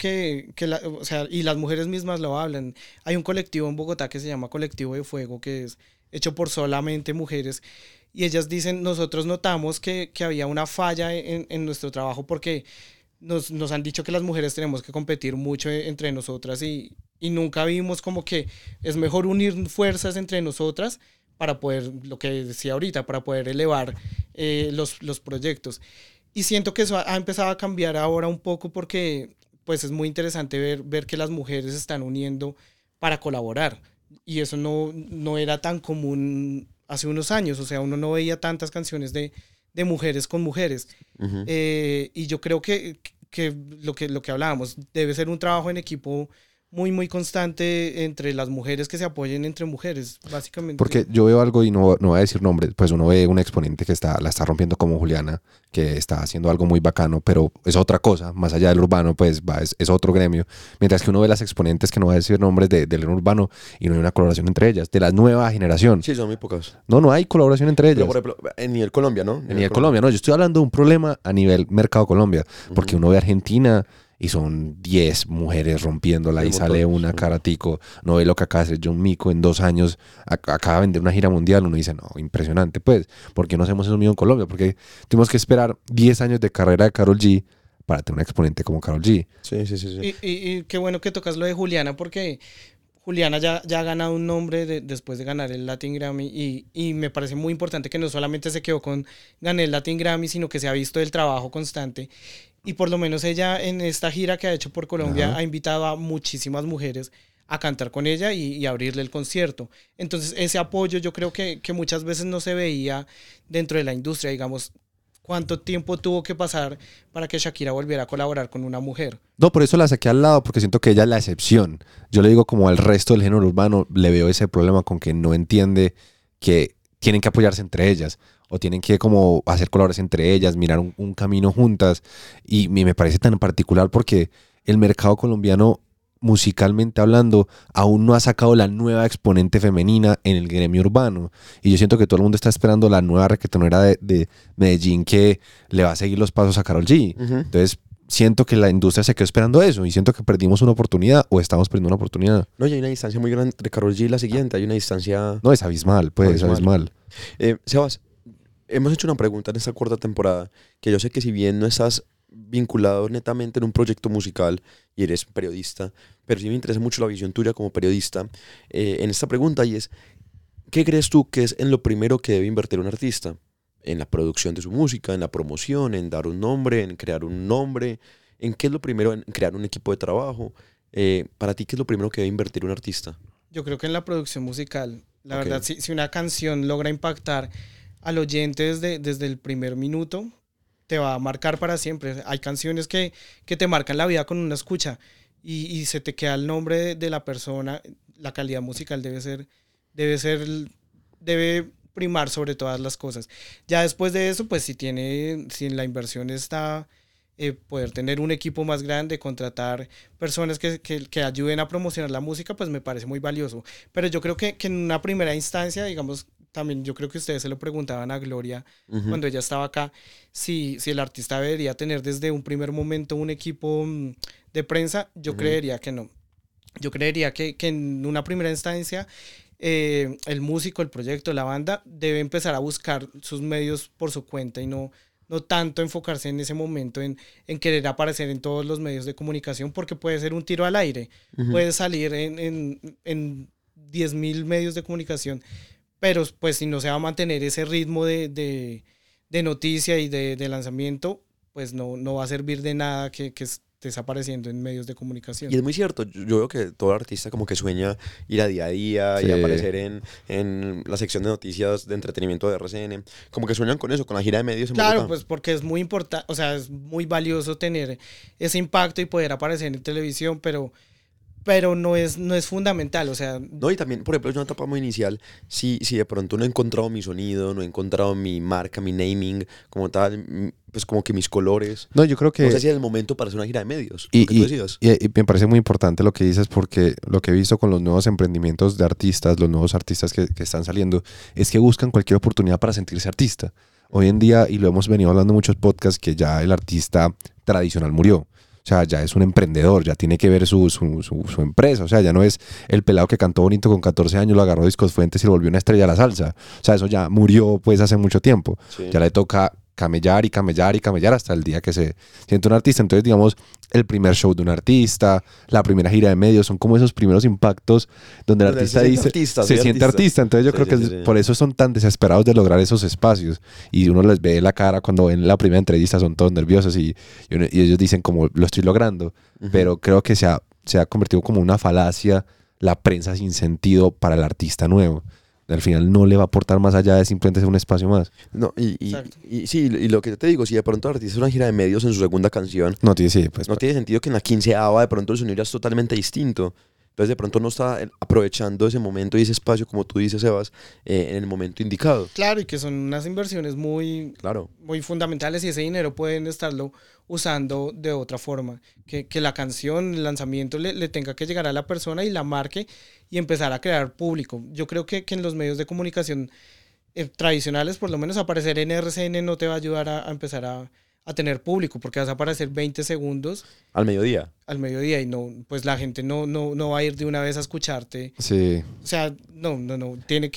C: o sea, y las mujeres mismas lo hablan. Hay un colectivo en Bogotá que se llama Colectivo de Fuego, que es hecho por solamente mujeres, y ellas dicen, nosotros notamos que había una falla en nuestro trabajo, porque nos han dicho que las mujeres tenemos que competir mucho entre nosotras, y nunca vimos como que es mejor unir fuerzas entre nosotras para poder, lo que decía ahorita, para poder elevar los proyectos. Y siento que eso ha empezado a cambiar ahora un poco, porque pues es muy interesante ver que las mujeres se están uniendo para colaborar. Y eso no era tan común hace unos años. O sea, uno no veía tantas canciones de mujeres con mujeres. Uh-huh. Y yo creo que lo que hablábamos, debe ser un trabajo en equipo muy constante entre las mujeres, que se apoyen entre mujeres, básicamente.
B: Porque yo veo algo, y no voy a decir nombres, pues uno ve un exponente que la está rompiendo como Juliana, que está haciendo algo muy bacano, pero es otra cosa, más allá del urbano, pues es otro gremio. Mientras que uno ve las exponentes, que no voy a decir nombres del urbano, y no hay una colaboración entre ellas, de la nueva generación.
A: Sí, son muy pocas.
B: No hay colaboración entre ellas.
A: Pero, por ejemplo, en nivel Colombia, ¿no?
B: En nivel Colombia, no. Yo estoy hablando de un problema a nivel mercado Colombia, porque uno ve Argentina y son 10 mujeres rompiéndola, y sale una Karatico. No ve lo que acaba de hacer John Mico en 2 años, acaba de vender una gira mundial. Uno dice, no, impresionante, pues. ¿Por qué no hacemos eso mismo en Colombia? Porque tuvimos que esperar 10 años de carrera de Karol G para tener un exponente como Karol G.
A: Sí.
C: Y qué bueno que tocas lo de Juliana, porque Juliana ya ha ganado un nombre después de ganar el Latin Grammy, y me parece muy importante que no solamente se quedó con ganar el Latin Grammy, sino que se ha visto el trabajo constante. Y por lo menos ella, en esta gira que ha hecho por Colombia, ha invitado a muchísimas mujeres a cantar con ella y abrirle el concierto. Entonces, ese apoyo yo creo que muchas veces no se veía dentro de la industria. Digamos, ¿cuánto tiempo tuvo que pasar para que Shakira volviera a colaborar con una mujer?
B: No, por eso la saqué al lado, porque siento que ella es la excepción. Yo le digo, como al resto del género urbano, le veo ese problema con que no entiende que tienen que apoyarse entre ellas, o tienen que como hacer colaboración entre ellas, mirar un camino juntas. Y me parece tan particular porque el mercado colombiano musicalmente hablando, aún no ha sacado la nueva exponente femenina en el gremio urbano. Y yo siento que todo el mundo está esperando la nueva reggaetonera de Medellín que le va a seguir los pasos a Karol G. Entonces, siento que la industria se quedó esperando eso y siento que perdimos una oportunidad o estamos perdiendo una oportunidad.
A: No, y hay una distancia muy grande entre Karol G y la siguiente. Hay una distancia...
B: No, es abismal, pues, es abismal.
A: Sebas, hemos hecho una pregunta en esta cuarta temporada que yo sé que si bien no estás vinculado netamente en un proyecto musical y eres periodista, pero sí me interesa mucho la visión tuya como periodista en esta pregunta, y es, ¿qué crees tú que es en lo primero que debe invertir un artista? En la producción de su música, en la promoción, en dar un nombre, en crear un nombre, ¿en qué es lo primero? En crear un equipo de trabajo. Para ti, ¿qué es lo primero que debe invertir un artista?
C: Yo creo que en la producción musical, la verdad, si una canción logra impactar al oyente desde el primer minuto, te va a marcar para siempre. Hay canciones que te marcan la vida con una escucha y se te queda el nombre de la persona. La calidad musical debe primar sobre todas las cosas. Ya después de eso, pues si en la inversión está poder tener un equipo más grande, contratar personas que ayuden a promocionar la música, pues me parece muy valioso. Pero yo creo que en una primera instancia, digamos, también yo creo que ustedes se lo preguntaban a Gloria cuando ella estaba acá, si el artista debería tener desde un primer momento un equipo de prensa. Yo creería que no. Yo creería que en una primera instancia el músico, el proyecto, la banda debe empezar a buscar sus medios por su cuenta y no tanto enfocarse en ese momento en querer aparecer en todos los medios de comunicación, porque puede ser un tiro al aire. Puede salir en 10.000 medios de comunicación, pero pues si no se va a mantener ese ritmo de noticia y de lanzamiento, pues no va a servir de nada que estés apareciendo en medios de comunicación.
A: Y es muy cierto, yo veo que todo artista como que sueña ir a día y aparecer en la sección de noticias de entretenimiento de RCN, como que sueñan con eso, con la gira de medios en
C: Claro,
A: Bogotá.
C: pues porque es muy importante, o sea, es muy valioso tener ese impacto y poder aparecer en televisión, pero no es fundamental, o sea...
A: No, y también, por ejemplo, en una etapa muy inicial, si de pronto no he encontrado mi sonido, no he encontrado mi marca, mi naming, como tal, pues como que mis colores.
B: No, yo creo que...
A: No sé si es el momento para hacer una gira de medios,
B: Y me parece muy importante lo que dices, porque lo que he visto con los nuevos emprendimientos de artistas, los nuevos artistas que están saliendo, es que buscan cualquier oportunidad para sentirse artista. Hoy en día, y lo hemos venido hablando en muchos podcasts, que ya el artista tradicional murió. O sea, ya es un emprendedor, ya tiene que ver su empresa. O sea, ya no es el pelado que cantó bonito con 14 años, lo agarró Discos Fuentes y lo volvió una estrella a la salsa. O sea, eso ya murió pues hace mucho tiempo. Sí. Ya le toca camellar y camellar y camellar hasta el día que se siente un artista. Entonces, digamos, el primer show de un artista, la primera gira de medios, son como esos primeros impactos donde el artista se siente artista. Entonces yo creo que por eso son tan desesperados de lograr esos espacios. Y uno les ve la cara cuando ven la primera entrevista, son todos nerviosos y ellos dicen como, lo estoy logrando. Pero creo que se ha convertido como una falacia la prensa sin sentido para el artista nuevo. Al final no le va a aportar más allá de simplemente ser un espacio más.
A: No, y sí, y lo que yo te digo, si de pronto el artista hace una gira de medios en su segunda canción,
B: no tiene
A: sentido que en la 15ª de pronto el sonido ya es totalmente distinto. Entonces de pronto no está aprovechando ese momento y ese espacio, como tú dices, Sebas, en el momento indicado.
C: Claro, y que son unas inversiones muy fundamentales y ese dinero pueden estarlo usando de otra forma. Que la canción, el lanzamiento le tenga que llegar a la persona y la marque y empezar a crear público. Yo creo que en los medios de comunicación tradicionales, por lo menos aparecer en RCN no te va a ayudar a empezar a tener público, porque vas a aparecer 20 segundos
A: al mediodía
C: y no, pues la gente no va a ir de una vez a escucharte.
B: Sí.
C: O sea, no, tiene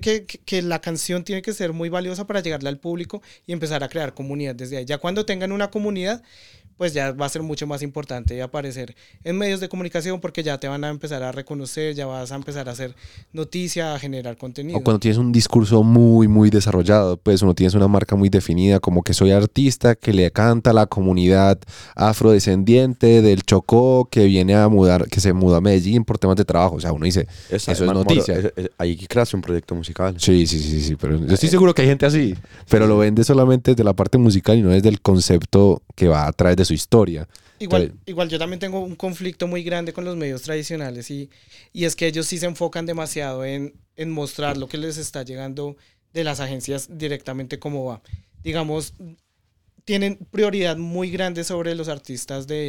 C: que la canción tiene que ser muy valiosa para llegarle al público y empezar a crear comunidad desde ahí. Ya cuando tengan una comunidad, pues ya va a ser mucho más importante aparecer en medios de comunicación, porque ya te van a empezar a reconocer, ya vas a empezar a hacer noticia, a generar contenido.
B: O cuando tienes un discurso muy, muy desarrollado, pues uno tienes una marca muy definida, como que soy artista que le canta a la comunidad afrodescendiente del Chocó que viene a mudar, que se mudó a Medellín por temas de trabajo. O sea, uno dice, eso es noticia.
A: Hay que crearse un proyecto musical.
B: Sí, pero yo estoy seguro que hay gente así, pero lo vende solamente desde la parte musical y no desde el concepto que va a través de su historia.
C: Igual yo también tengo un conflicto muy grande con los medios tradicionales y es que ellos sí se enfocan demasiado en mostrar lo que les está llegando de las agencias directamente cómo va. Digamos, tienen prioridad muy grande sobre los artistas de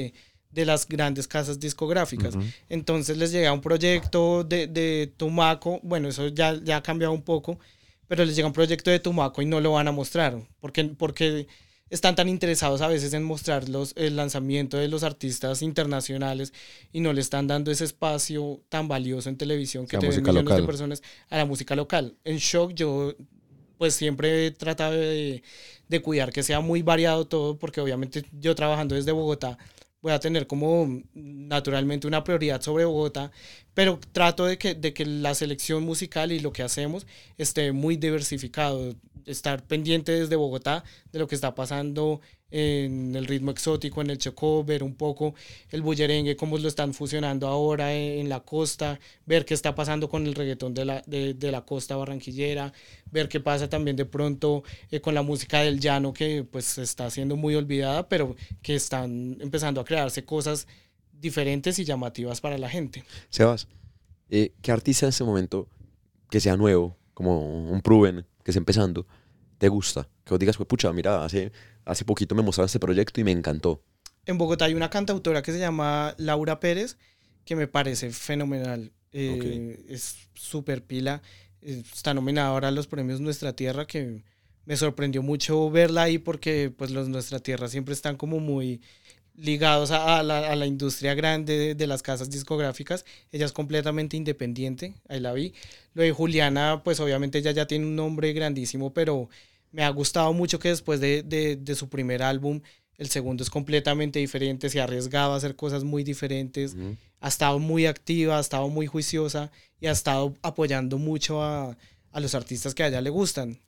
C: de las grandes casas discográficas. Entonces les llega un proyecto de Tumaco, bueno, eso ya ha cambiado un poco, pero les llega un proyecto de Tumaco y no lo van a mostrar, porque están tan interesados a veces en mostrar el lanzamiento de los artistas internacionales y no le están dando ese espacio tan valioso en televisión que te ven millones de personas a la música local. En Shock yo pues siempre he tratado de cuidar que sea muy variado todo, porque obviamente yo trabajando desde Bogotá voy a tener como naturalmente una prioridad sobre Bogotá, pero trato de que la selección musical y lo que hacemos esté muy diversificado, estar pendiente desde Bogotá de lo que está pasando en el ritmo exótico, en el Chocó, ver un poco el bullerengue, cómo lo están fusionando ahora en la costa, ver qué está pasando con el reggaetón de la costa barranquillera, ver qué pasa también de pronto con la música del llano, que pues está siendo muy olvidada, pero que están empezando a crearse cosas diferentes y llamativas para la gente.
A: Sebas, ¿qué artista en este momento que sea nuevo, como un Proven, que esté empezando, te gusta? Que vos digas, pues pucha, mira, hace poquito me mostraron este proyecto y me encantó.
C: En Bogotá hay una cantautora que se llama Laura Pérez, que me parece fenomenal. Es súper pila. Está nominada ahora a los premios Nuestra Tierra, que me sorprendió mucho verla ahí, porque pues los Nuestra Tierra siempre están como muy ligados a la industria grande de las casas discográficas. Ella es completamente independiente, ahí la vi. Lo de Juliana, pues obviamente ella ya tiene un nombre grandísimo, pero me ha gustado mucho que después de su primer álbum, el segundo es completamente diferente, se ha arriesgado a hacer cosas muy diferentes, ha estado muy activa, ha estado muy juiciosa y ha estado apoyando mucho a los artistas que a ella le gustan.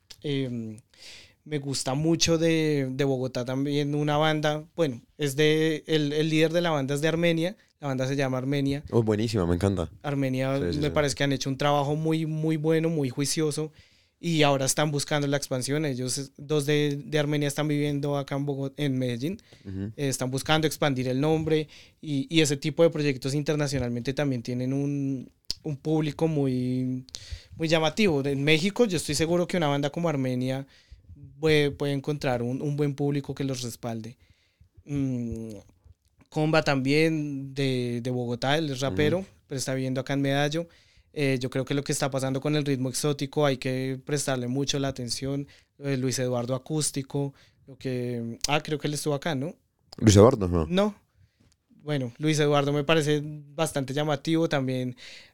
C: Me gusta mucho de Bogotá también una banda, bueno, el líder de la banda es de Armenia, la banda se llama Armenia.
A: Oh, buenísima, me encanta.
C: Armenia me parece que han hecho un trabajo muy, muy bueno, muy juicioso, y ahora están buscando la expansión. Ellos, dos de Armenia están viviendo acá en Medellín, están buscando expandir el nombre, y ese tipo de proyectos internacionalmente también tienen un público muy, muy llamativo. En México yo estoy seguro que una banda como Armenia puede encontrar un buen público que los respalde. Comba también de Bogotá, él es rapero, pero está viviendo acá en Medallo. Yo creo que lo que está pasando con el ritmo exótico hay que prestarle mucho la atención. Luis Eduardo Acústico, creo que él estuvo acá, ¿no?
A: Luis Eduardo, ¿no?
C: No. Bueno, Luis Eduardo me parece bastante llamativo también.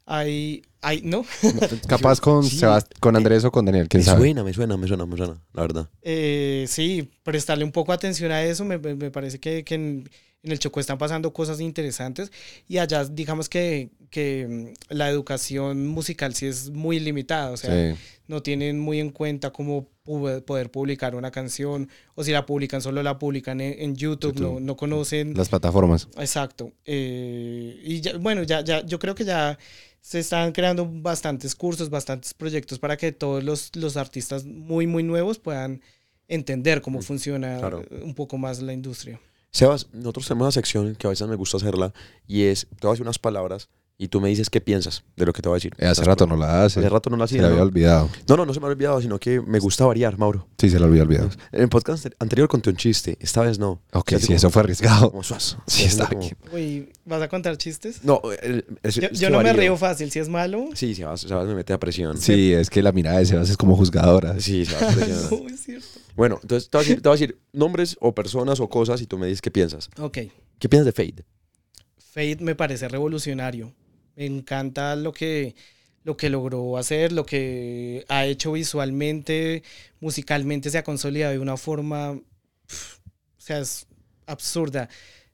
C: ¿no?
B: Capaz con Andrés o con Daniel, quién sabe.
A: Me suena, la verdad.
C: Sí, prestarle un poco atención a eso. Me parece que en el Chocó están pasando cosas interesantes, y allá digamos que la educación musical sí es muy limitada, o sea, sí, no tienen muy en cuenta cómo poder publicar una canción, o si la publican, solo la publican en YouTube. No conocen
B: las plataformas.
C: Exacto. Y ya, bueno, ya yo creo que ya se están creando bastantes cursos, bastantes proyectos para que todos los artistas muy, muy nuevos puedan entender cómo funciona un poco más la industria.
A: Sebas, nosotros tenemos una sección que a veces me gusta hacerla, y es, te voy a decir unas palabras y tú me dices qué piensas de lo que te voy a decir.
B: Hace rato no la hace.
A: Hace rato no la hacía.
B: Se la había olvidado.
A: No se me había olvidado, sino que me gusta variar, Mauro.
B: Sí, se la había olvidado.
A: En el podcast anterior conté un chiste, esta vez no.
B: Ok, sí, eso fue arriesgado.
A: Como suazo.
B: Sí, está bien.
C: Uy, ¿vas a contar chistes?
A: No,
C: yo no me río fácil, si es malo.
A: Sí, Sebas me mete a presión.
B: Sí, es que la mirada de Sebas es como juzgadora.
A: Sí, Sebas presiona.
C: No, es cierto.
A: Bueno, entonces te voy a decir nombres o personas o cosas y tú me dices qué piensas.
C: Ok.
A: ¿Qué piensas de Fade?
C: Fade me parece revolucionario. Me encanta lo que logró hacer, lo que ha hecho visualmente, musicalmente se ha consolidado de una forma, o sea, es absurda.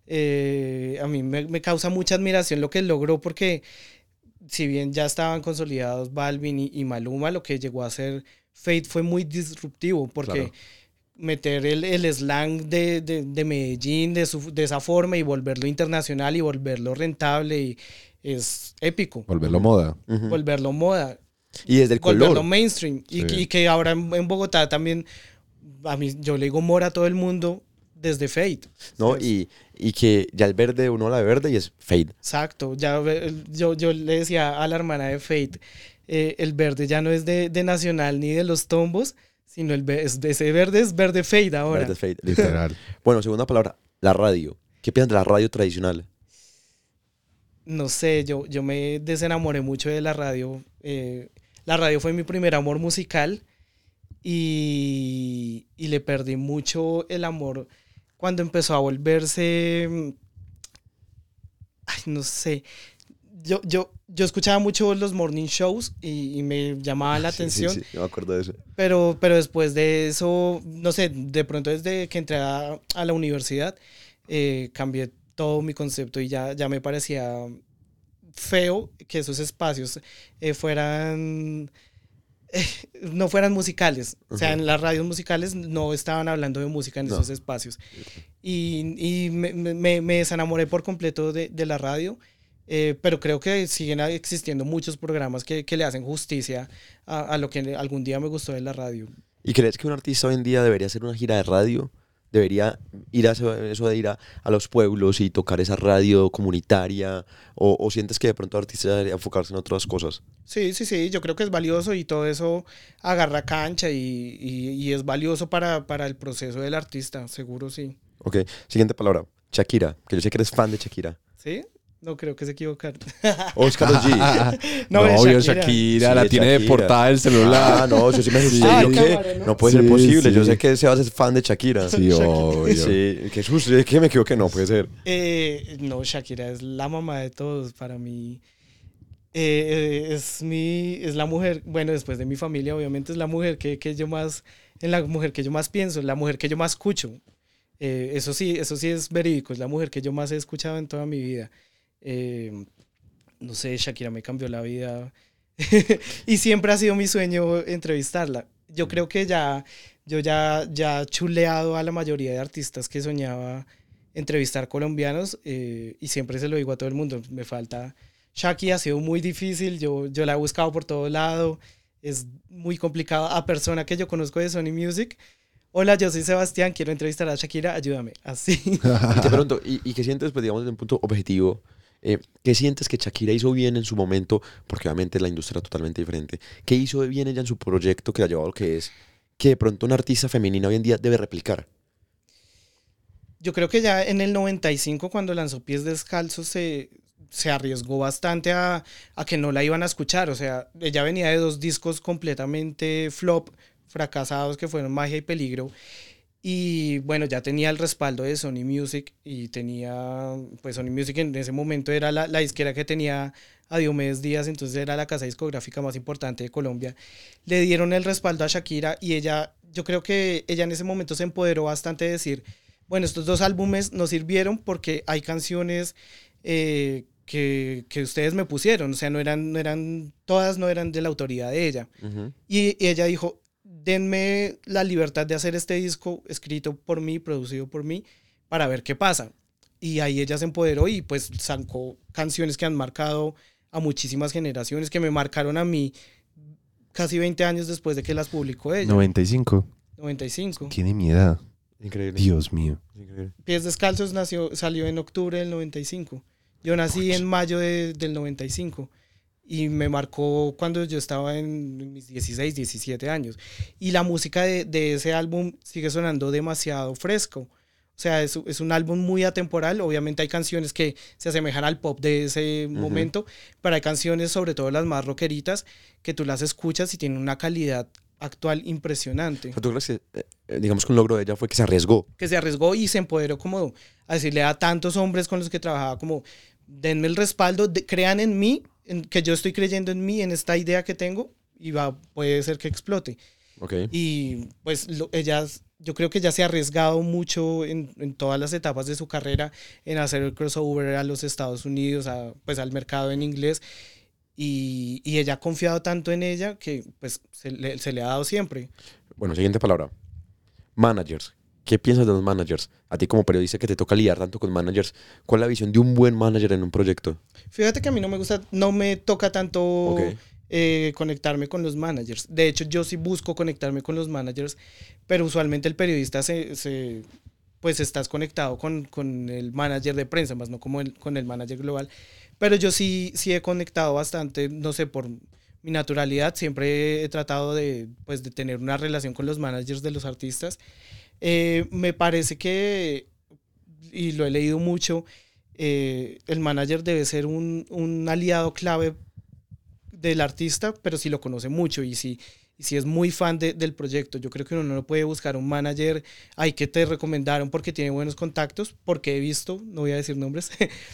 C: A mí me causa mucha admiración lo que logró, porque si bien ya estaban consolidados Balvin y Maluma, lo que llegó a hacer Fade fue muy disruptivo, porque meter el slang de Medellín de esa forma y volverlo internacional y volverlo rentable es épico.
B: Volverlo moda.
C: Volverlo moda.
A: Y desde el
C: volverlo
A: color.
C: Mainstream.
B: Sí.
C: Y que ahora en Bogotá también, a mí, yo le digo mora a todo el mundo desde Fade.
A: No, y que ya el verde, uno habla de verde y es Fade.
C: Exacto. Ya, yo le decía a la hermana de Fade, el verde ya no es de Nacional ni de los Tombos, sino ese verde es verde Fade ahora.
A: Verde Fade,
B: literal.
A: Bueno, segunda palabra, la radio. ¿Qué piensas de la radio tradicional?
C: No sé, yo me desenamoré mucho de la radio. La radio fue mi primer amor musical y le perdí mucho el amor cuando empezó a volverse, ay, no sé, yo escuchaba mucho los morning shows y me llamaban la
A: Sí,
C: atención,
A: sí, me acuerdo de eso.
C: pero después de eso, no sé, de pronto desde que entré a la universidad, cambié todo mi concepto y ya me parecía feo que esos espacios fueran no fueran musicales. O sea,
A: Ajá.
C: en las radios musicales no estaban hablando de música en
A: No.
C: esos espacios. Y me desenamoré por completo de la radio. Pero creo que siguen existiendo muchos programas que le hacen justicia a lo que algún día me gustó de la radio.
A: ¿Y crees que un artista hoy en día debería hacer una gira de radio? ¿Debería ir a eso de ir a los pueblos y tocar esa radio comunitaria? ¿O sientes que de pronto el artista debería enfocarse en otras cosas?
C: Sí, sí, sí, yo creo que es valioso y todo eso agarra cancha y es valioso para el proceso del artista, seguro sí.
A: Ok, siguiente palabra. Shakira, que yo sé que eres fan de Shakira.
C: ¿Sí? No creo que se equivocaron.
A: Oscar G.
B: No,
C: es
B: obvio,
C: Shakira.
B: Shakira,
A: Sí,
B: la
A: es
B: tiene de
A: Shakira.
B: portada del celular.
A: Ah, no, yo sí me asusté.
C: Ah,
A: Yo
C: el
A: qué,
C: cámara, ¿no?
A: no puede ser
B: Sí,
A: posible. Yo
B: sí.
A: sé que Sebas es fan de Shakira.
B: Sí, obvio.
A: Sí, qué susto, es que me equivoqué, no puede ser.
C: No, Shakira es la mamá de todos para mí. Es la mujer, bueno, después de mi familia, obviamente es la mujer que yo más, en la mujer que yo más pienso, la mujer que yo más escucho. Eso sí es verídico, es la mujer que yo más he escuchado en toda mi vida. No sé, Shakira me cambió la vida y siempre ha sido mi sueño entrevistarla. Yo creo que ya chuleado a la mayoría de artistas que soñaba entrevistar colombianos y siempre se lo digo a todo el mundo, me falta. Shaki ha sido muy difícil, yo la he buscado por todo lado, es muy complicado. A persona que yo conozco de Sony Music, hola, yo soy Sebastián, quiero entrevistar a Shakira, ayúdame, así.
A: Y te pregunto, ¿y qué sientes, pues, digamos, desde un punto objetivo? ¿Qué sientes que Shakira hizo bien en su momento? Porque obviamente la industria era totalmente diferente. ¿Qué hizo bien ella en su proyecto que la llevó a lo que es? Que de pronto una artista femenina hoy en día debe replicar.
C: Yo creo que ya en el 95, cuando lanzó Pies Descalzos, se arriesgó bastante a que no la iban a escuchar. O sea, ella venía de 2 discos completamente flop, fracasados, que fueron Magia y Peligro. Y bueno, ya tenía el respaldo de Sony Music y tenía, pues Sony Music en ese momento era la disquera que tenía a Diomedes Díaz, entonces era la casa discográfica más importante de Colombia. Le dieron el respaldo a Shakira y ella, yo creo que ella en ese momento se empoderó bastante de decir, bueno, estos 2 álbumes nos sirvieron porque hay canciones que ustedes me pusieron, o sea, todas no eran de la autoría de ella.
A: Ujú.
C: Y ella dijo, denme la libertad de hacer este disco escrito por mí, producido por mí, para ver qué pasa. Y ahí ella se empoderó y pues sacó canciones que han marcado a muchísimas generaciones, que me marcaron a mí casi 20 años después de que las publicó ella.
B: 95.
C: 95.
B: Tiene mi edad.
A: Increíble.
B: Dios mío.
A: Increíble.
C: Pies Descalzos salió en octubre del 95. Yo nací en mayo del 95 y me marcó cuando yo estaba en mis 16, 17 años. Y la música de ese álbum sigue sonando demasiado fresco. O sea, es un álbum muy atemporal. Obviamente hay canciones que se asemejan al pop de ese momento, pero hay canciones, sobre todo las más rockeritas, que tú las escuchas y tienen una calidad actual impresionante.
A: ¿Tú crees que, digamos que un logro de ella fue que se arriesgó?
C: Que se arriesgó y se empoderó como a decirle a tantos hombres con los que trabajaba como, denme el respaldo, crean en mí, en que yo estoy creyendo en mí, en esta idea que tengo y puede ser que explote.
A: Ok.
C: Y pues yo creo que ya se ha arriesgado mucho en todas las etapas de su carrera en hacer el crossover a los Estados Unidos, pues al mercado en inglés. Y ella ha confiado tanto en ella que pues se le ha dado siempre.
A: Bueno, siguiente palabra. Managers. ¿Qué piensas de los managers? A ti como periodista que te toca lidiar tanto con managers, ¿cuál es la visión de un buen manager en un proyecto?
C: Fíjate que a mí no me toca tanto
A: Ok.
C: conectarme con los managers. De hecho, yo sí busco conectarme con los managers, pero usualmente el periodista pues estás conectado con el manager de prensa, más no como con el manager global. Pero yo sí he conectado bastante, no sé, por mi naturalidad, siempre he tratado pues, de tener una relación con los managers de los artistas. Me parece que y lo he leído mucho, el manager debe ser un aliado clave del artista, pero si lo conoce mucho y si es muy fan del proyecto. Yo creo que uno no puede buscar un manager ahí que te recomendaron porque tiene buenos contactos, porque he visto, no voy a decir nombres,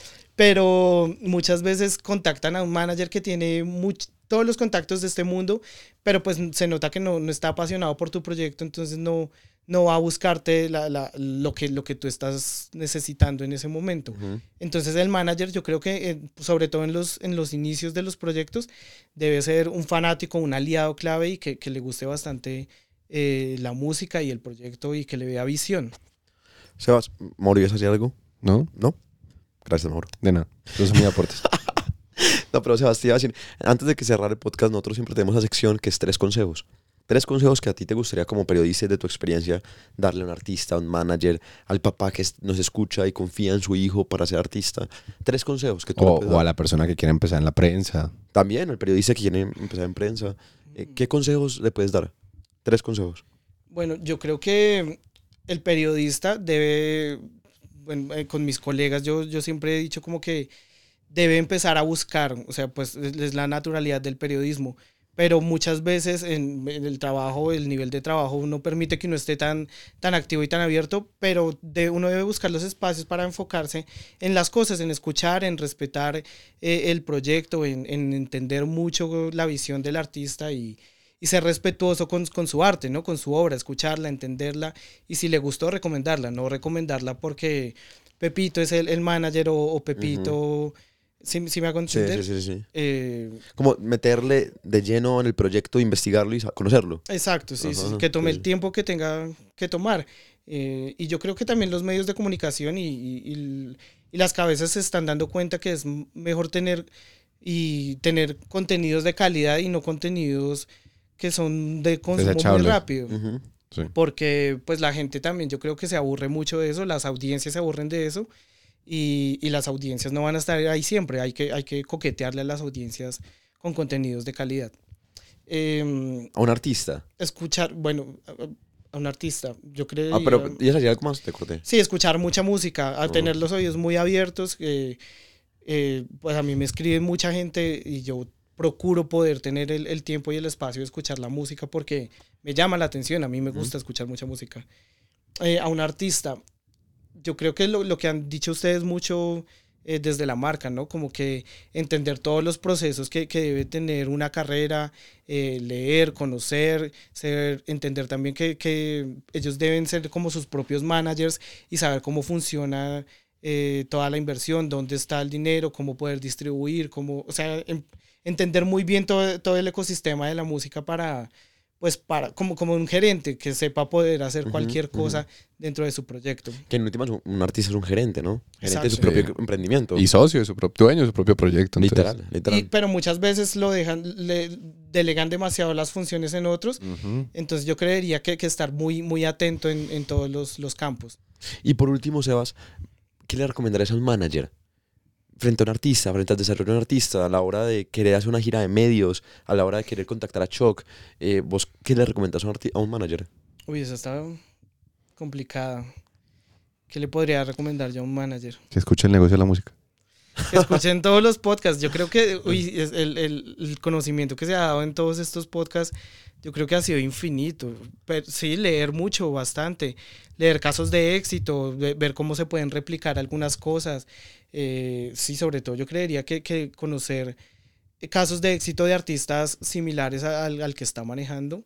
C: pero muchas veces contactan a un manager que tiene todos los contactos de este mundo, pero pues se nota que no está apasionado por tu proyecto, entonces no va a buscarte lo que tú estás necesitando en ese momento.
A: Ujú.
C: Entonces el manager, yo creo que sobre todo en los inicios de los proyectos, debe ser un fanático, un aliado clave y que le guste bastante la música y el proyecto y que le vea visión.
A: Sebas, ¿Mauro, ibas a decir algo?
B: ¿No?
A: ¿No? Gracias, Mauro.
B: De nada. Esos son mis aportes.
A: No, pero Sebastián, iba a decir, antes de que cerrar el podcast, nosotros siempre tenemos la sección que es 3 consejos. 3 consejos que a ti te gustaría como periodista y de tu experiencia darle a un artista, a un manager, al papá que nos escucha y confía en su hijo para ser artista. 3 consejos que tú le puedes
B: O a
A: dar.
B: la persona que quiere empezar en la prensa.
A: También el periodista que quiere empezar en prensa. ¿Qué consejos le puedes dar? 3 consejos.
C: Bueno, yo creo que el periodista debe, bueno, con mis colegas, yo siempre he dicho como que debe empezar a buscar, o sea, pues es la naturalidad del periodismo, pero muchas veces en el trabajo, el nivel de trabajo no permite que uno esté tan activo y tan abierto, pero uno debe buscar los espacios para enfocarse en las cosas, en escuchar, en respetar el proyecto, en entender mucho la visión del artista y ser respetuoso con su arte, ¿no? Con su obra, escucharla, entenderla y si le gustó, recomendarla, no recomendarla porque Pepito es el manager o Pepito... ¿Sí me hago entender?
A: Sí. Como meterle de lleno en el proyecto, investigarlo y conocerlo.
C: Exacto, sí,
A: Ajá,
C: que tome
A: sí.
C: el tiempo que tenga que tomar. Y yo creo que también los medios de comunicación y las cabezas se están dando cuenta que es mejor tener contenidos de calidad y no contenidos que son de consumo muy
B: Desechables.
C: rápido.
A: Ujú.
B: Sí.
C: Porque pues la gente también, yo creo que se aburre mucho de eso, las audiencias se aburren de eso y las audiencias no van a estar ahí siempre, hay que coquetearle a las audiencias con contenidos de calidad.
A: A un artista.
C: Escuchar, bueno, a un artista, yo creo.
A: Ah, pero ¿y eso algo más? Te corté.
C: Sí, escuchar mucha música, a tener los oídos muy abiertos, pues a mí me escribe mucha gente y yo procuro poder tener el tiempo y el espacio de escuchar la música porque me llama la atención, a mí me gusta escuchar mucha música. A un artista, yo creo que lo que han dicho ustedes mucho desde la marca, ¿no? Como que entender todos los procesos que debe tener una carrera, leer, conocer, entender también que ellos deben ser como sus propios managers y saber cómo funciona toda la inversión, dónde está el dinero, cómo poder distribuir, o sea, entender muy bien todo el ecosistema de la música para como un gerente que sepa poder hacer cualquier cosa dentro de su proyecto.
A: Que en últimas un artista es un gerente, ¿no? Gerente de su
C: Exacto.
A: propio emprendimiento.
B: Y socio de su propio dueño de su propio proyecto. entonces.
A: Literal.
C: Pero muchas veces le delegan demasiado las funciones en otros.
B: Ujú.
C: Entonces yo creería que estar muy, muy atento en todos los campos.
A: Y por último, Sebas, ¿qué le recomendarías a un manager? Frente a un artista, frente al desarrollo de un artista, a la hora de querer hacer una gira de medios, a la hora de querer contactar a Choc, ¿vos qué le recomendas a un manager?
C: Uy, esa está complicada. ¿Qué le podría recomendar yo a un manager?
B: Que escuche el negocio de la música.
C: Que escuchen todos los podcasts. Yo creo que el conocimiento que se ha dado en todos estos podcasts, yo creo que ha sido infinito. Pero, sí, leer mucho, bastante. Leer casos de éxito, ver cómo se pueden replicar algunas cosas. Sí, sobre todo yo creería que conocer casos de éxito de artistas similares al que está manejando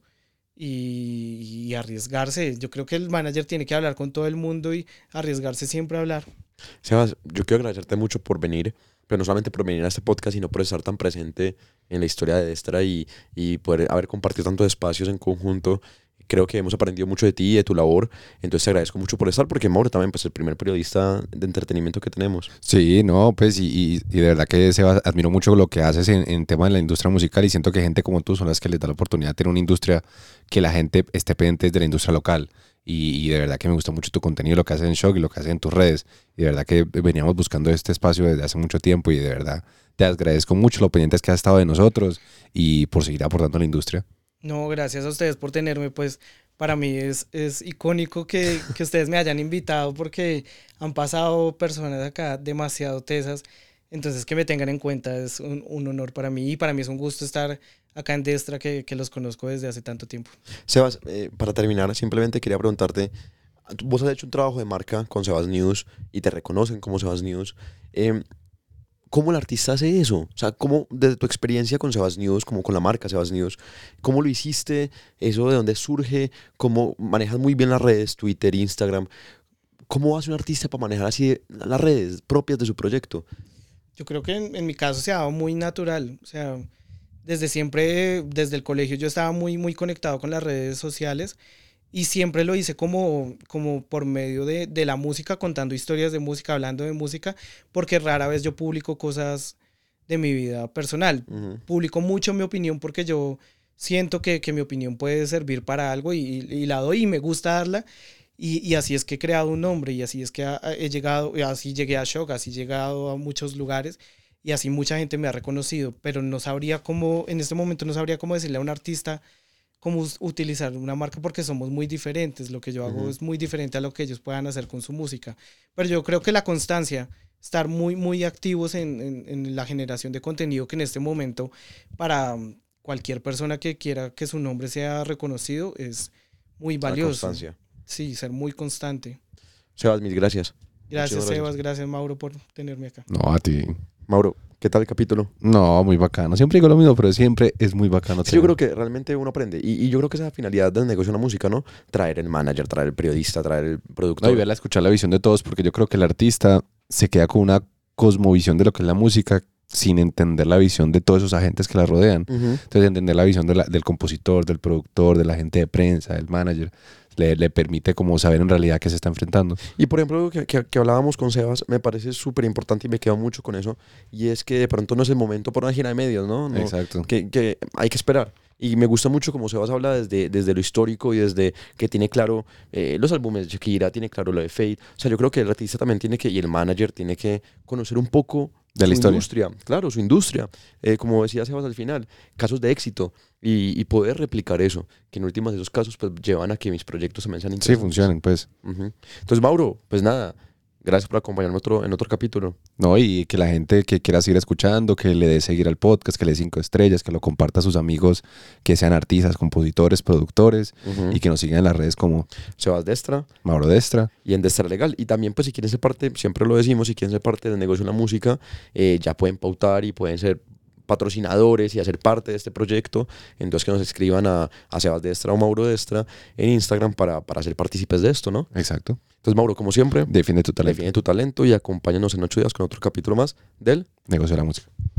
C: y arriesgarse. Yo creo que el manager tiene que hablar con todo el mundo y arriesgarse siempre a hablar.
A: Sebas, yo quiero agradecerte mucho por venir, pero no solamente por venir a este podcast, sino por estar tan presente en la historia de Destra y poder haber compartido tantos espacios en conjunto. Creo que hemos aprendido mucho de ti y de tu labor, entonces te agradezco mucho por estar, porque Mauro también pues el primer periodista de entretenimiento que tenemos.
B: Sí, no, pues y de verdad que Seba, admiro mucho lo que haces en tema de la industria musical y siento que gente como tú son las que les da la oportunidad de tener una industria que la gente esté pendiente de la industria local. Y de verdad que me gusta mucho tu contenido, lo que haces en Shock y lo que haces en tus redes. Y de verdad que veníamos buscando este espacio desde hace mucho tiempo y de verdad te agradezco mucho lo pendientes que has estado de nosotros y por seguir aportando a la industria.
C: No, gracias a ustedes por tenerme, pues para mí es icónico que ustedes me hayan invitado porque han pasado personas acá demasiado tesas. Entonces, que me tengan en cuenta es un honor para mí y para mí es un gusto estar acá en Destra que los conozco desde hace tanto tiempo.
A: Sebas, para terminar, simplemente quería preguntarte, vos has hecho un trabajo de marca con Sebas News y te reconocen como Sebas News. ¿Cómo el artista hace eso? O sea, ¿cómo desde tu experiencia con Sebas News, como con la marca Sebas News, cómo lo hiciste? ¿Eso de dónde surge? ¿Cómo manejas muy bien las redes, Twitter, Instagram? ¿Cómo hace un artista para manejar así las redes propias de su proyecto?
C: Yo creo que en mi caso se ha dado muy natural. O sea, desde siempre, desde el colegio, yo estaba muy conectado con las redes sociales y siempre lo hice como por medio de la música, contando historias de música, hablando de música, porque rara vez yo publico cosas de mi vida personal.
A: Ujú.
C: Publico mucho mi opinión porque yo siento que mi opinión puede servir para algo y la doy y me gusta darla. Y así es que he creado un nombre y así es que he llegado, y así llegué a Shock, así he llegado a muchos lugares y así mucha gente me ha reconocido, pero no sabría cómo, en este momento no sabría cómo decirle a un artista cómo utilizar una marca porque somos muy diferentes, lo que yo hago
A: Ujú.
C: es muy diferente a lo que ellos puedan hacer con su música, pero yo creo que la constancia, estar muy activos en la generación de contenido que en este momento para cualquier persona que quiera que su nombre sea reconocido es muy
A: La
C: valioso.
A: constancia.
C: Sí, ser muy constante.
A: Sebas, mil gracias.
C: Gracias,
A: Muchísimas
C: Sebas. Gracias, Mauro, por tenerme acá.
B: No, a ti.
A: Mauro, ¿qué tal el capítulo?
B: No, muy bacano. Siempre digo lo mismo, pero siempre es muy bacano.
A: Sí, yo creo que realmente uno aprende. Y yo creo que esa es la finalidad del negocio de la música, ¿no? Traer el manager, traer el periodista, traer el productor.
B: No, y verla, escuchar la visión de todos, porque yo creo que el artista se queda con una cosmovisión de lo que es la música sin entender la visión de todos esos agentes que la rodean.
A: Ujú.
B: Entonces, entender la visión del compositor, del productor, de la gente de prensa, del manager, le permite como saber en realidad qué se está enfrentando.
A: Y por ejemplo, algo que hablábamos con Sebas, me parece súper importante y me quedo mucho con eso, y es que de pronto no es el momento para una gira de medios, ¿no?
B: Exacto.
A: Que hay que esperar. Y me gusta mucho cómo Sebas habla desde lo histórico y desde que tiene claro los álbumes de Shakira, tiene claro lo de Fate. O sea, yo creo que el artista también tiene que, y el manager tiene que conocer un poco
B: De la
A: su
B: historia.
A: industria, claro, su industria. Como decía Sebas al final, casos de éxito y poder replicar eso, que en últimas de esos casos pues llevan a que mis proyectos también sean
B: Sí,
A: interesantes.
B: funcionen, pues.
A: Ujú. Entonces, Mauro, pues nada, gracias por acompañarme en otro capítulo.
B: No, y que la gente que quiera seguir escuchando, que le dé seguir al podcast, que le dé 5 estrellas, que lo comparta a sus amigos que sean artistas, compositores, productores
A: Ujú.
B: y que nos sigan en las redes como
A: Sebas Destra
B: Mauro Destra.
A: y en Destra Legal. Y también, pues, si quieren ser parte, siempre lo decimos, si quieren ser parte del negocio de la música, ya pueden pautar y pueden ser patrocinadores y hacer parte de este proyecto. Entonces, que nos escriban a Sebas Destra o Mauro Destra en Instagram para ser partícipes de esto, ¿no?
B: Exacto.
A: Entonces, Mauro, como siempre,
B: Defiende tu talento.
A: define tu talento y acompáñanos en 8 días con otro capítulo más del
B: Negocio de la música.